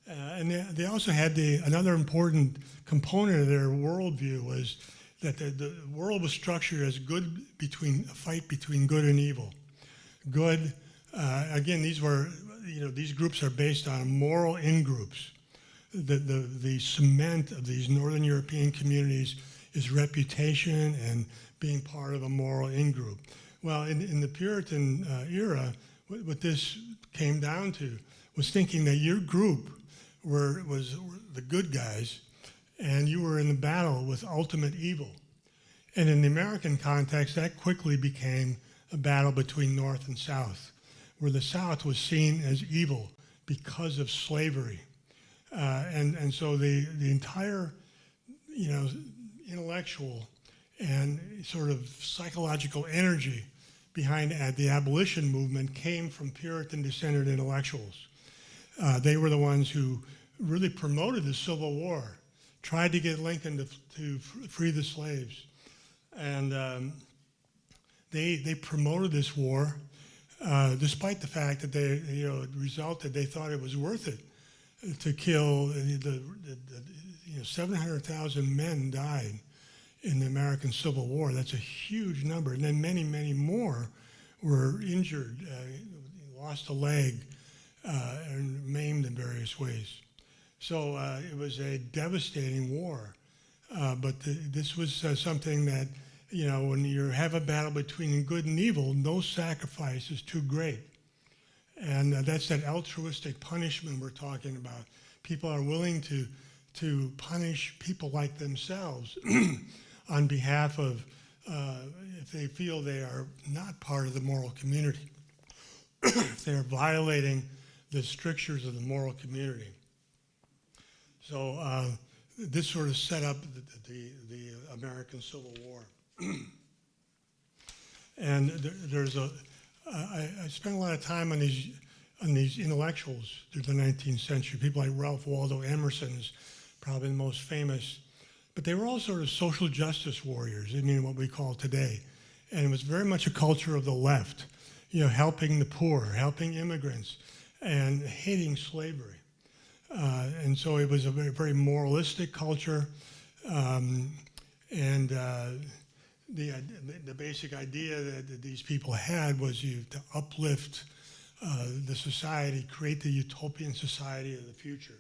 Uh, and they, they also had the, another important component of their worldview was that the, the world was structured as good between, a fight between good and evil. Good, uh, again, these were, you know, these groups are based on moral in-groups. The, the, the cement of these Northern European communities is reputation and being part of a moral in-group. Well, in, in the Puritan uh, era, what, what this came down to was thinking that your group were, was were the good guys, and you were in the battle with ultimate evil. And in the American context, that quickly became a battle between North and South, where the South was seen as evil because of slavery. Uh, and, and so the, the entire, you know, intellectual and sort of psychological energy behind the abolition movement came from Puritan-descended intellectuals. Uh, they were the ones who really promoted the Civil War, tried to get Lincoln to, to free the slaves. And um, they, they promoted this war, uh, despite the fact that they, you know, it resulted, they thought it was worth it to kill, the, the, the, you know, seven hundred thousand men died in the American Civil War. That's a huge number. And then many, many more were injured, uh, lost a leg, uh, and maimed in various ways. So uh, it was a devastating war. Uh, but the, this was uh, something that, you know, when you have a battle between good and evil, no sacrifice is too great. And uh, that's that altruistic punishment we're talking about. People are willing to, to punish people like themselves on behalf of, uh, if they feel they are not part of the moral community, if they're violating the strictures of the moral community. So uh, this sort of set up the, the, the American Civil War. And there, there's a, I, I spent a lot of time on these, on these intellectuals through the nineteenth century. People like Ralph Waldo Emerson is probably the most famous. But they were all sort of social justice warriors, I mean, what we call today. And it was very much a culture of the left, you know, helping the poor, helping immigrants, and hating slavery. Uh, and so it was a very, very moralistic culture. Um, and uh, the, the basic idea that, that these people had was you to uplift uh, the society, create the utopian society of the future.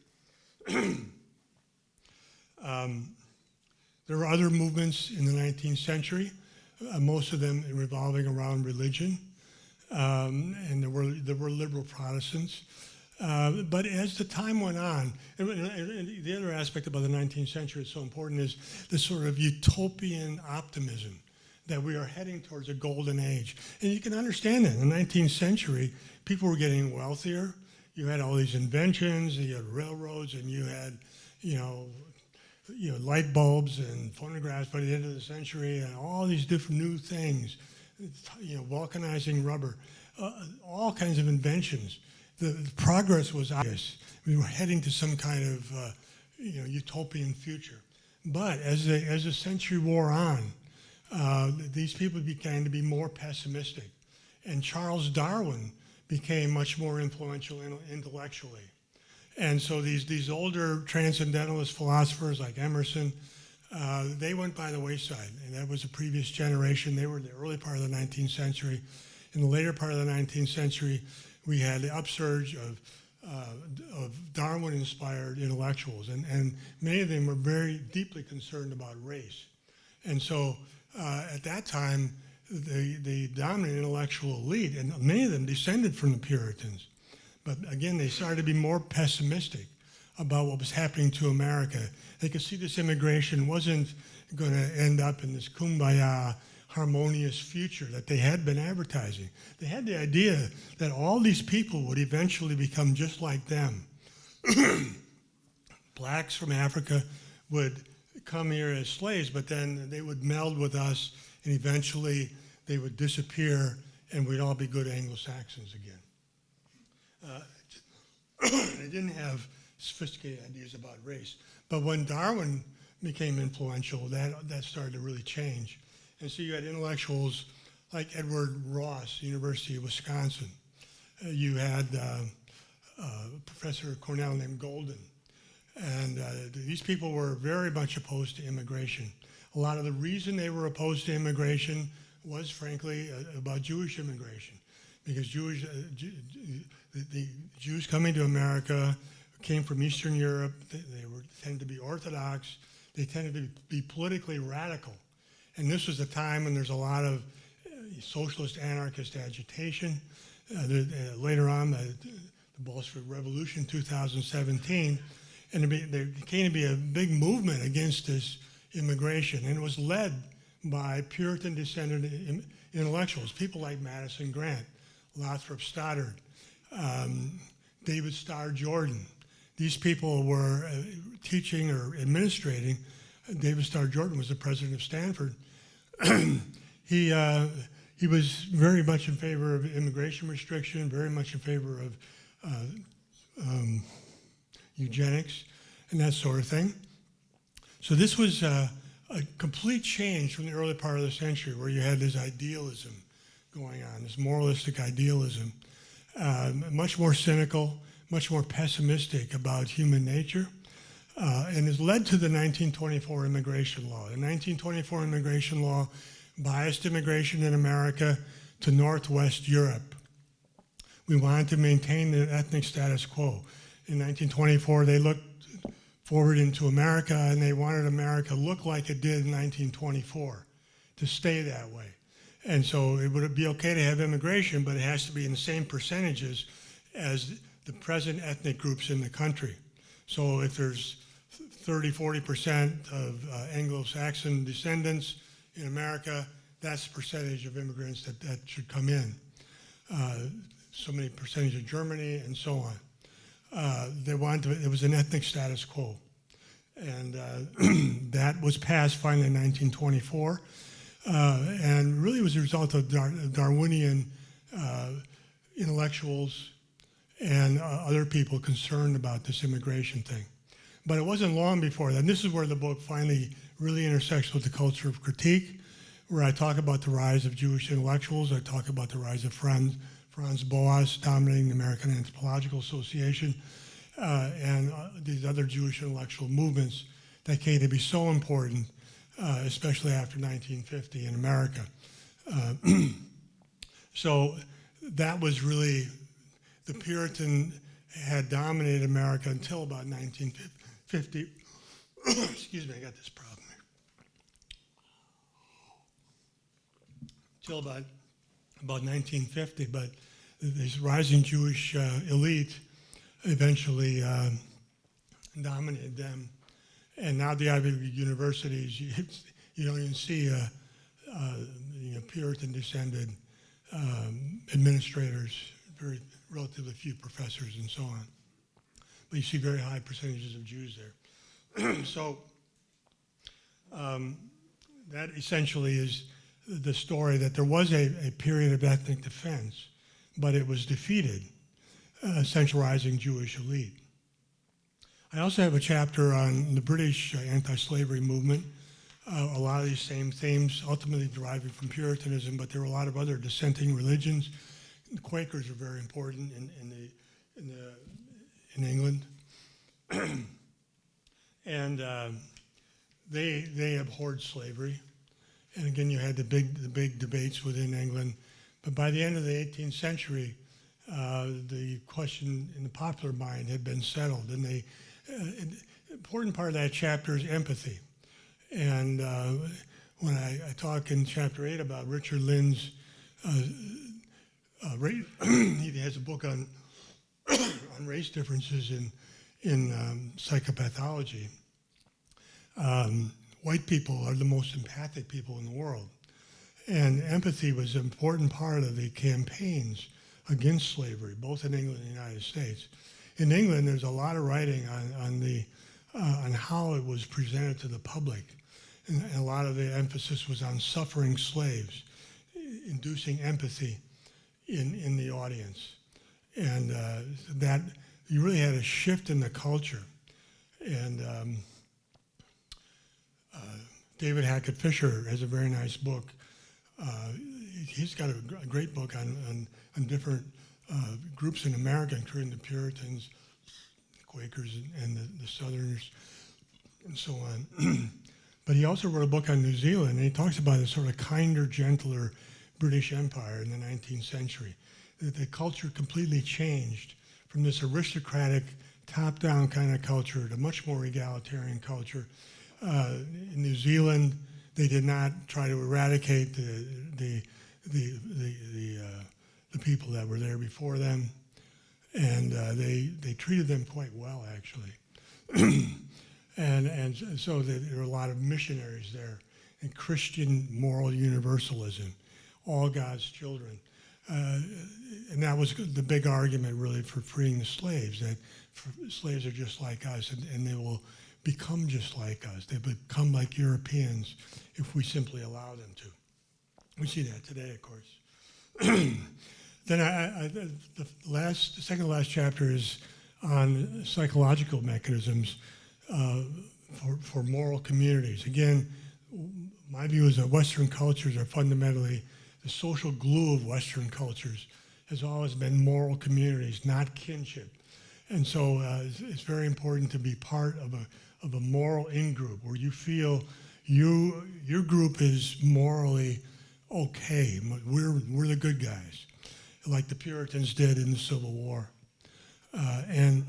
um, there were other movements in the nineteenth century, uh, most of them revolving around religion. Um, and there were, there were liberal Protestants. Uh, but as the time went on, and, and, and the other aspect about the nineteenth century that's so important is the sort of utopian optimism that we are heading towards a golden age. And you can understand that. In the nineteenth century, people were getting wealthier. You had all these inventions, you had railroads, and you had, you know, you know, light bulbs and phonographs by the end of the century, and all these different new things, you know, vulcanizing rubber, uh, all kinds of inventions. The, the progress was obvious. We were heading to some kind of, uh, you know, utopian future. But as the, as the century wore on, uh, these people began to be more pessimistic. And Charles Darwin became much more influential intellectually. And so these, these older transcendentalist philosophers like Emerson, uh, they went by the wayside. And that was a previous generation. They were in the early part of the nineteenth century. In the later part of the nineteenth century, we had the upsurge of, uh, of Darwin-inspired intellectuals, and, and many of them were very deeply concerned about race. And so uh, at that time, the, the dominant intellectual elite, and many of them descended from the Puritans, but again, they started to be more pessimistic about what was happening to America. They could see this immigration wasn't going to end up in this kumbaya, harmonious future that they had been advertising. They had the idea that all these people would eventually become just like them. Blacks from Africa would come here as slaves, but then they would meld with us, and eventually they would disappear, and we'd all be good Anglo-Saxons again. Uh, they didn't have sophisticated ideas about race. But when Darwin became influential, that, that started to really change. And so you had intellectuals like Edward Ross, University of Wisconsin. Uh, you had uh, uh, professor at Cornell named Golden. And uh, these people were very much opposed to immigration. A lot of the reason they were opposed to immigration was, frankly, uh, about Jewish immigration. Because Jewish, uh, Jew, the, the Jews coming to America came from Eastern Europe. They, they were tended to be Orthodox. They tended to be politically radical. And this was a time when there's a lot of uh, socialist anarchist agitation. Uh, the, uh, later on, the, the Bolshevik Revolution, two thousand seventeen, and be, there came to be a big movement against this immigration, and it was led by Puritan descendant intellectuals, people like Madison Grant, Lothrop Stoddard, um, David Starr Jordan. These people were uh, teaching or administrating. David Starr Jordan was the president of Stanford. he, uh, he was very much in favor of immigration restriction, very much in favor of uh, um, eugenics and that sort of thing. So this was uh, a complete change from the early part of the century, where you had this idealism going on, this moralistic idealism, uh, much more cynical, much more pessimistic about human nature, uh, and has led to the nineteen twenty-four immigration law. The nineteen twenty-four immigration law biased immigration in America to Northwest Europe. We wanted to maintain the ethnic status quo. In nineteen twenty-four, they looked forward into America, and they wanted America to look like it did in nineteen twenty-four, to stay that way. And so it would be okay to have immigration, but it has to be in the same percentages as the present ethnic groups in the country. So if there's thirty, forty percent of uh, Anglo-Saxon descendants in America, that's the percentage of immigrants that, that should come in. Uh, so many percentage of Germany, and so on. Uh, they wanted to, it was an ethnic status quo. And uh, that was passed finally in nineteen twenty-four. Uh, and really was a result of Dar Darwinian uh, intellectuals and uh, other people concerned about this immigration thing. But it wasn't long before that. And this is where the book finally really intersects with the culture of critique, where I talk about the rise of Jewish intellectuals. I talk about the rise of Franz, Franz Boas dominating the American Anthropological Association, uh, and uh, these other Jewish intellectual movements that came to be so important, uh, especially after nineteen fifty in America. Uh, so that was really, the Puritan had dominated America until about nineteen fifty. Excuse me, I got this problem here. Until about, about nineteen fifty, but this rising Jewish uh, elite eventually uh, dominated them. And now the Ivy League universities, you, you don't even see uh, uh, you know, Puritan-descended um, administrators, very relatively few professors and so on. But you see very high percentages of Jews there. So um, that essentially is the story, that there was a, a period of ethnic defense, but it was defeated, uh, centralizing Jewish elite. I also have a chapter on the British uh, anti-slavery movement. Uh, a lot of these same themes ultimately deriving from Puritanism, but there were a lot of other dissenting religions. The Quakers are very important in, in, the, in, the, in England. and uh, they, they abhorred slavery. And again, you had the big, the big debates within England. But by the end of the eighteenth century, uh, the question in the popular mind had been settled. And the uh, important part of that chapter is empathy. And uh, when I, I talk in chapter eight about Richard Lynn's, uh, uh, race, he has a book on, on race differences in, in um, psychopathology. Um, white people are the most empathic people in the world. And empathy was an important part of the campaigns against slavery, both in England and the United States. In England, there's a lot of writing on, on, the, uh, on how it was presented to the public. And a lot of the emphasis was on suffering slaves, inducing empathy in, in the audience. And uh, that, you really had a shift in the culture. And um, uh, David Hackett Fisher has a very nice book. Uh, he's got a, a great book on, on, on different uh, groups in America, including the Puritans, Quakers, and, and the, the Southerners, and so on. But he also wrote a book on New Zealand, and he talks about a sort of kinder, gentler British Empire in the nineteenth century. The, the culture completely changed from this aristocratic, top-down kind of culture to much more egalitarian culture. Uh, in New Zealand, they did not try to eradicate the the the the, the, uh, the people that were there before them, and uh, they they treated them quite well, actually. And, and so there were a lot of missionaries there, and Christian moral universalism, all God's children. Uh, and that was the big argument, really, for freeing the slaves, that slaves are just like us, and, and they will become just like us. They become like Europeans if we simply allow them to. We see that today, of course. Then I, I, the last, the second to last chapter is on psychological mechanisms Uh, for, for moral communities. Again, my view is that Western cultures are fundamentally, the social glue of Western cultures has always been moral communities, not kinship. And so uh, it's, it's very important to be part of a, of a moral in-group where you feel you, your group is morally okay. We're, we're the good guys, like the Puritans did in the Civil War. Uh, and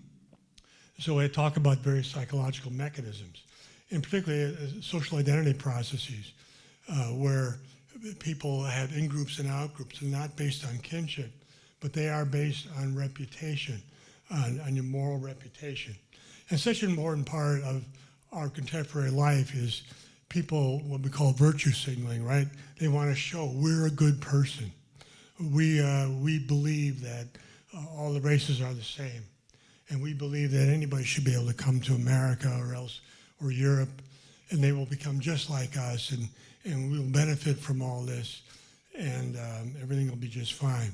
So I talk about various psychological mechanisms, and particularly uh, social identity processes, uh, where people have in-groups and out-groups. They're not based on kinship, but they are based on reputation, on, on your moral reputation. And such an important part of our contemporary life is people, what we call virtue signaling, right? They want to show we're a good person. We, uh, we believe that uh, all the races are the same. And we believe that anybody should be able to come to America or else, or Europe, and they will become just like us, and, and we will benefit from all this, and um, everything will be just fine.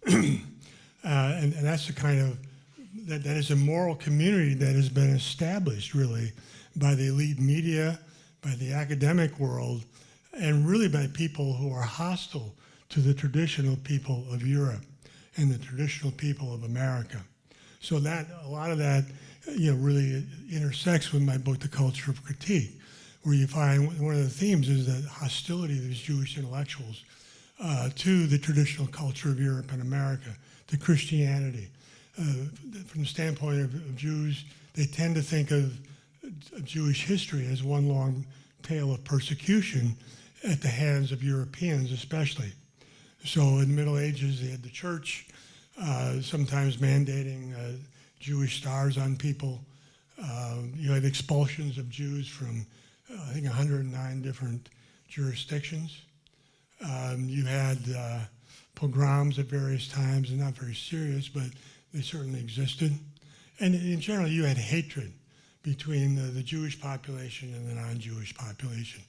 uh, and, and that's the kind of, that, that is a moral community that has been established, really, by the elite media, by the academic world, and really by people who are hostile to the traditional people of Europe and the traditional people of America. So that, a lot of that, you know, really intersects with my book, The Culture of Critique, where you find one of the themes is the hostility of these Jewish intellectuals uh, to the traditional culture of Europe and America, to Christianity. Uh, from the standpoint of, of Jews, they tend to think of, of Jewish history as one long tale of persecution at the hands of Europeans especially. So in the Middle Ages, they had the church, Uh, sometimes mandating uh, Jewish stars on people. Uh, you had expulsions of Jews from, uh, I think, one hundred nine different jurisdictions. Um, you had uh, pogroms at various times, and not very serious, but they certainly existed. And in general, you had hatred between the, the Jewish population and the non-Jewish population.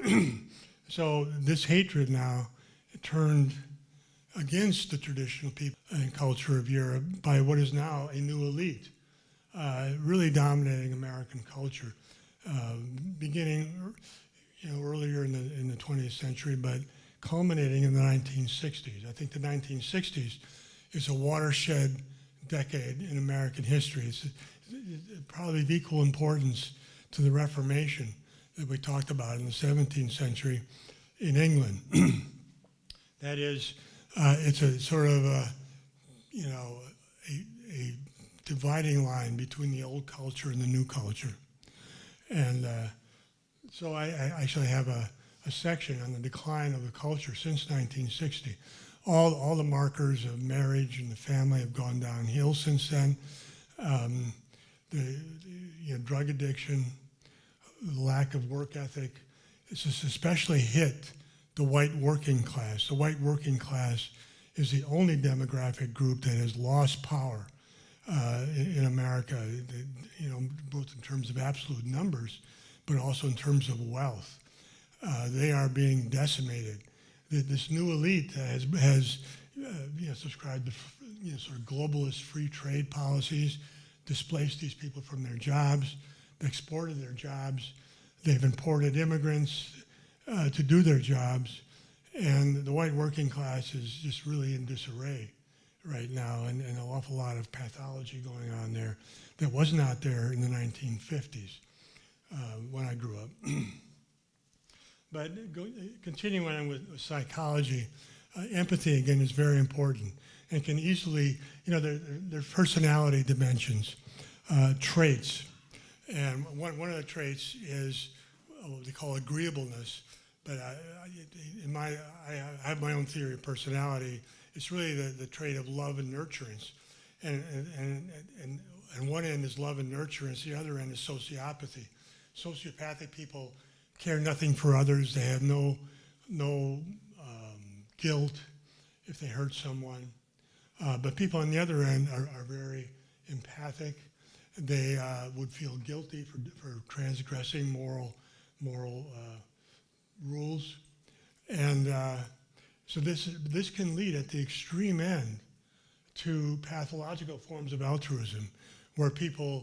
So this hatred now turned against the traditional people and culture of Europe by what is now a new elite, uh, really dominating American culture, uh, beginning you know, earlier in the, in the twentieth century, but culminating in the nineteen sixties. I think the nineteen sixties is a watershed decade in American history. It's probably of equal importance to the Reformation that we talked about in the seventeenth century in England. That is, Uh, it's a sort of a, you know, a, a dividing line between the old culture and the new culture. And uh, so I, I actually have a, a section on the decline of the culture since nineteen sixty. All, all the markers of marriage and the family have gone downhill since then. Um, the, the you know, drug addiction, the lack of work ethic, it's just especially hit the white working class. The white working class is the only demographic group that has lost power uh, in, in America, you know, both in terms of absolute numbers, but also in terms of wealth. Uh, they are being decimated. The, this new elite has, has uh, you know, subscribed to you know, sort of globalist free trade policies, displaced these people from their jobs, exported their jobs. They've imported immigrants Uh, to do their jobs, and the white working class is just really in disarray. right now, and, and an awful lot of pathology going on there that was not there in the nineteen fifties uh, when I grew up. But go, continuing on with, with psychology, uh, empathy, again, is very important and can easily, you know, there, there's personality dimensions, uh, traits. And one, one of the traits is what they call agreeableness. But I, I, in my, I have my own theory of personality. It's really the, the trait of love and nurturance. And, and, and, and, and one end is love and nurturance, the other end is sociopathy. Sociopathic people care nothing for others. They have no, no um, guilt if they hurt someone. Uh, but people on the other end are, are very empathic. They uh, would feel guilty for, for transgressing moral, moral uh, rules. And uh, so this, this can lead at the extreme end to pathological forms of altruism, where people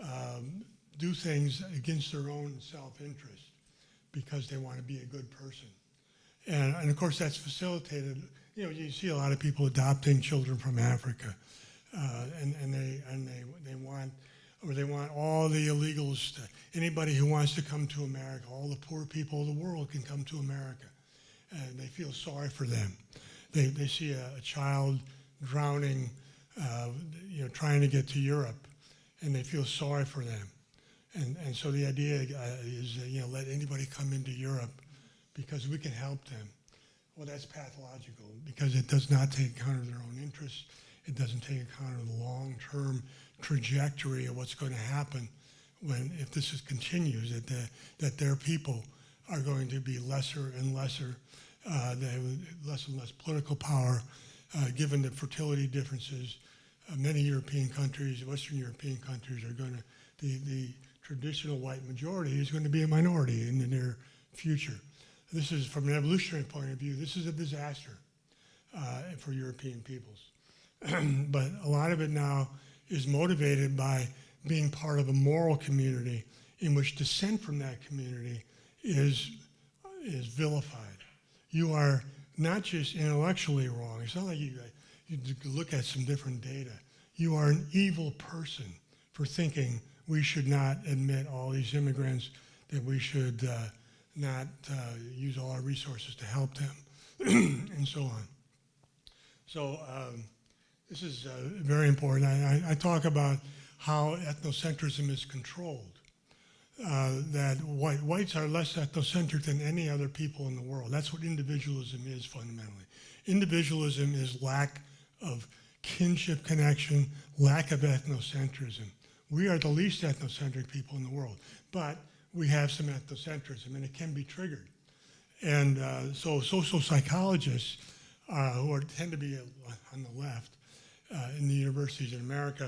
um, do things against their own self-interest because they want to be a good person. And, and of course that's facilitated, you know, you see a lot of people adopting children from Africa, uh, and, and, they, and they, they want, or they want all the illegals, to, anybody who wants to come to America, all the poor people of the world can come to America. And they feel sorry for them. They, they see a, a child drowning, uh, you know, trying to get to Europe, and they feel sorry for them. And, and so the idea uh, is, uh, you know, let anybody come into Europe because we can help them. Well, that's pathological because it does not take account of their own interests. It doesn't take account of the long-term trajectory of what's going to happen when, if this is continues, that, the, that their people are going to be lesser and lesser, uh, they have less and less political power, uh, given the fertility differences. Uh, many European countries, Western European countries, are going to, the, the traditional white majority is going to be a minority in the near future. This is, from an evolutionary point of view, this is a disaster uh, for European peoples. But a lot of it now is motivated by being part of a moral community in which dissent from that community is, is vilified. You are not just intellectually wrong. It's not like you, you look at some different data. You are an evil person for thinking we should not admit all these immigrants, that we should uh, not uh, use all our resources to help them, and so on. So um, this is uh, very important. I, I, I talk about how ethnocentrism is controlled, uh, that white, whites are less ethnocentric than any other people in the world. That's what individualism is fundamentally. Individualism is lack of kinship connection, lack of ethnocentrism. We are the least ethnocentric people in the world, but we have some ethnocentrism, and it can be triggered. And uh, so social psychologists, uh, who are, tend to be on the left uh, in the universities in America,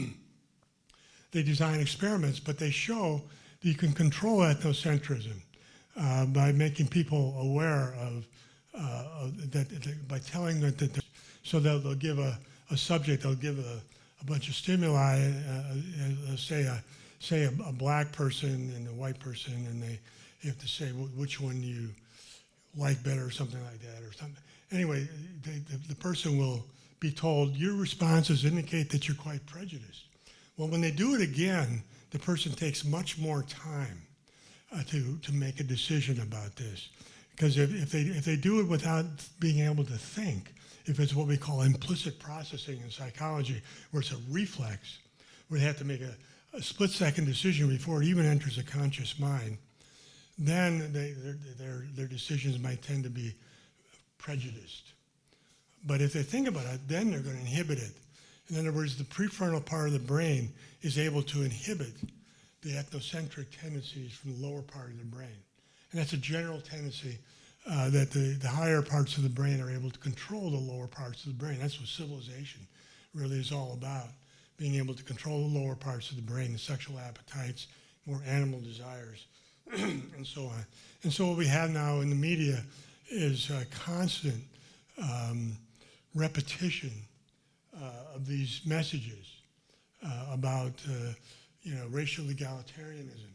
they design experiments, but they show that you can control ethnocentrism uh, by making people aware of, uh, of that, that, by telling them that, that so they'll, they'll give a, a subject, they'll give a, a bunch of stimuli, uh, uh, say a say a, a black person and a white person, and they have to say which one you like better or something like that or something. Anyway, they, the, the person will be told, your responses indicate that you're quite prejudiced. Well, when they do it again, the person takes much more time uh, to, to make a decision about this. Because if, if, they, if they do it without being able to think, if it's what we call implicit processing in psychology, where it's a reflex, where they have to make a, a split-second decision before it even enters a conscious mind, then they, their, their, their decisions might tend to be prejudiced. But if they think about it, then they're going to inhibit it. In other words, the prefrontal part of the brain is able to inhibit the ethnocentric tendencies from the lower part of the brain. And that's a general tendency uh, that the, the higher parts of the brain are able to control the lower parts of the brain. That's what civilization really is all about, being able to control the lower parts of the brain, the sexual appetites, more animal desires, and so on. And so what we have now in the media is a constant um, repetition uh, of these messages uh, about uh, you know, racial egalitarianism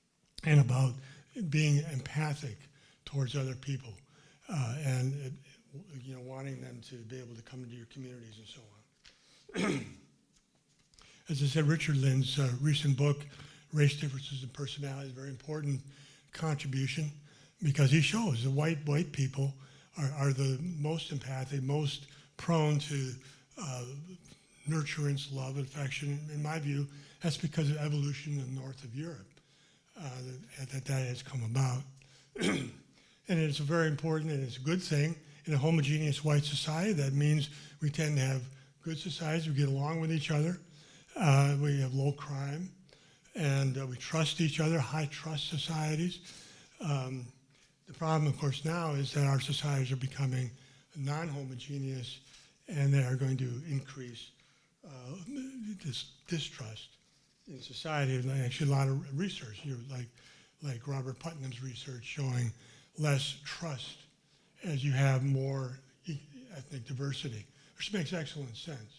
and about being empathic towards other people. Uh, and it, you know, wanting them to be able to come into your communities and so on. As I said, Richard Lynn's uh, recent book, Race Differences in Personality, is a very important contribution because he shows that white white people are, are the most empathic, most prone to uh, nurturance, love, affection. In my view, that's because of evolution in the north of Europe uh, that, that that has come about. And it's a very important and it's a good thing. In a homogeneous white society, that means we tend to have good societies, we get along with each other, uh, we have low crime, and uh, we trust each other, high trust societies. Um, the problem, of course, now is that our societies are becoming non-homogeneous, and they are going to increase uh, this distrust in society. And actually, a lot of research, you know, like like Robert Putnam's research, showing less trust as you have more e- ethnic diversity, which makes excellent sense.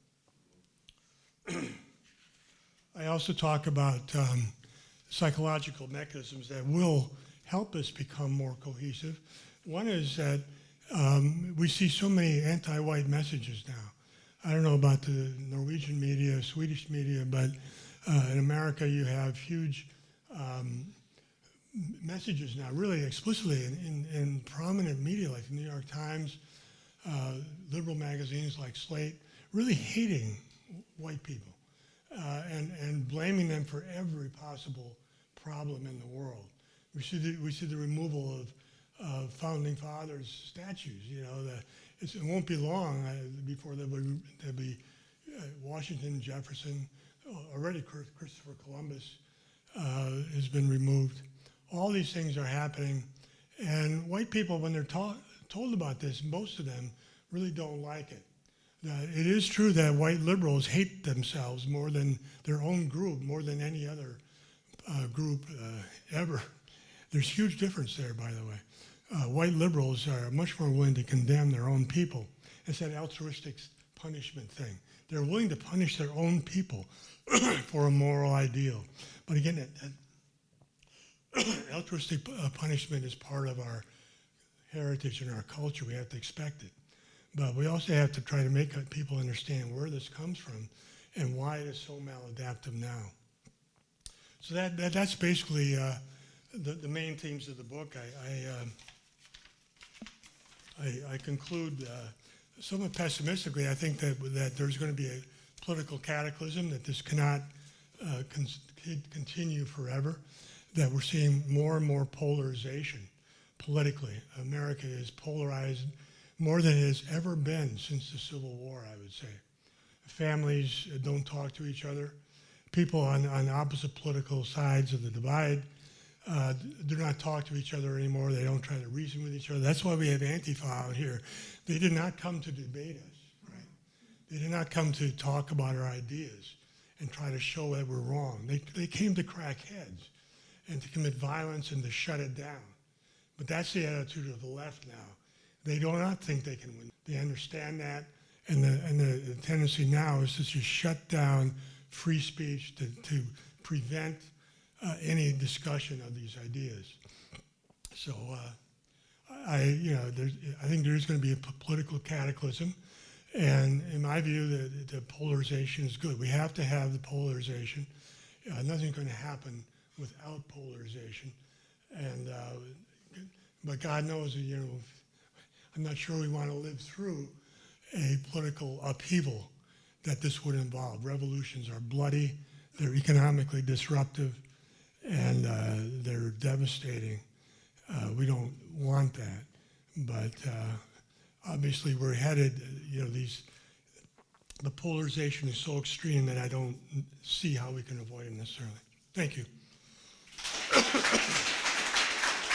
I also talk about um, psychological mechanisms that will help us become more cohesive. One is that um, we see so many anti-white messages now. I don't know about the Norwegian media, Swedish media, but uh, in America you have huge um, messages now, really explicitly in, in, in prominent media like the New York Times, uh, liberal magazines like Slate, really hating white people uh, and, and blaming them for every possible problem in the world. We see the, we see the removal of uh, founding fathers' statues. You know, the, it's, it won't be long uh, before there'll be, there'll be uh, Washington, Jefferson, already Christopher Columbus uh, has been removed. All these things are happening, and white people, when they're ta- told about this, most of them really don't like it. Uh, it is true that white liberals hate themselves more than their own group, more than any other uh, group uh, ever. There's huge difference there, by the way. Uh, white liberals are much more willing to condemn their own people. It's that altruistic punishment thing. They're willing to punish their own people for a moral ideal. But again, that, that altruistic uh, punishment is part of our heritage and our culture. We have to expect it. But we also have to try to make people understand where this comes from and why it is so maladaptive now. So that, that that's basically uh, the, the main themes of the book. I I, uh, I, I conclude uh, somewhat pessimistically. I think that that there's going to be a political cataclysm, that this cannot uh, con- continue forever, that we're seeing more and more polarization politically. America is polarized more than it has ever been since the Civil War, I would say. Families don't talk to each other. People on, on opposite political sides of the divide uh, do not talk to each other anymore. They don't try to reason with each other. That's why we have Antifa out here. They did not come to debate us, right? They did not come to talk about our ideas and try to show that we're wrong. They, they came to crack heads and to commit violence and to shut it down. But that's the attitude of the left now. They do not think they can win. They understand that, and the, and the, the tendency now is to just shut down free speech, to, to prevent uh, any discussion of these ideas. So uh, I, you know, there's, I think there's going to be a p- political cataclysm, and in my view, the, the polarization is good. We have to have the polarization. Uh, nothing's going to happen without polarization, and uh, but God knows that, you know, I'm not sure we want to live through a political upheaval that this would involve. Revolutions are bloody, they're economically disruptive, and uh, they're devastating. Uh, we don't want that, but uh, obviously we're headed, you know, these, the polarization is so extreme that I don't see how we can avoid it necessarily. Thank you.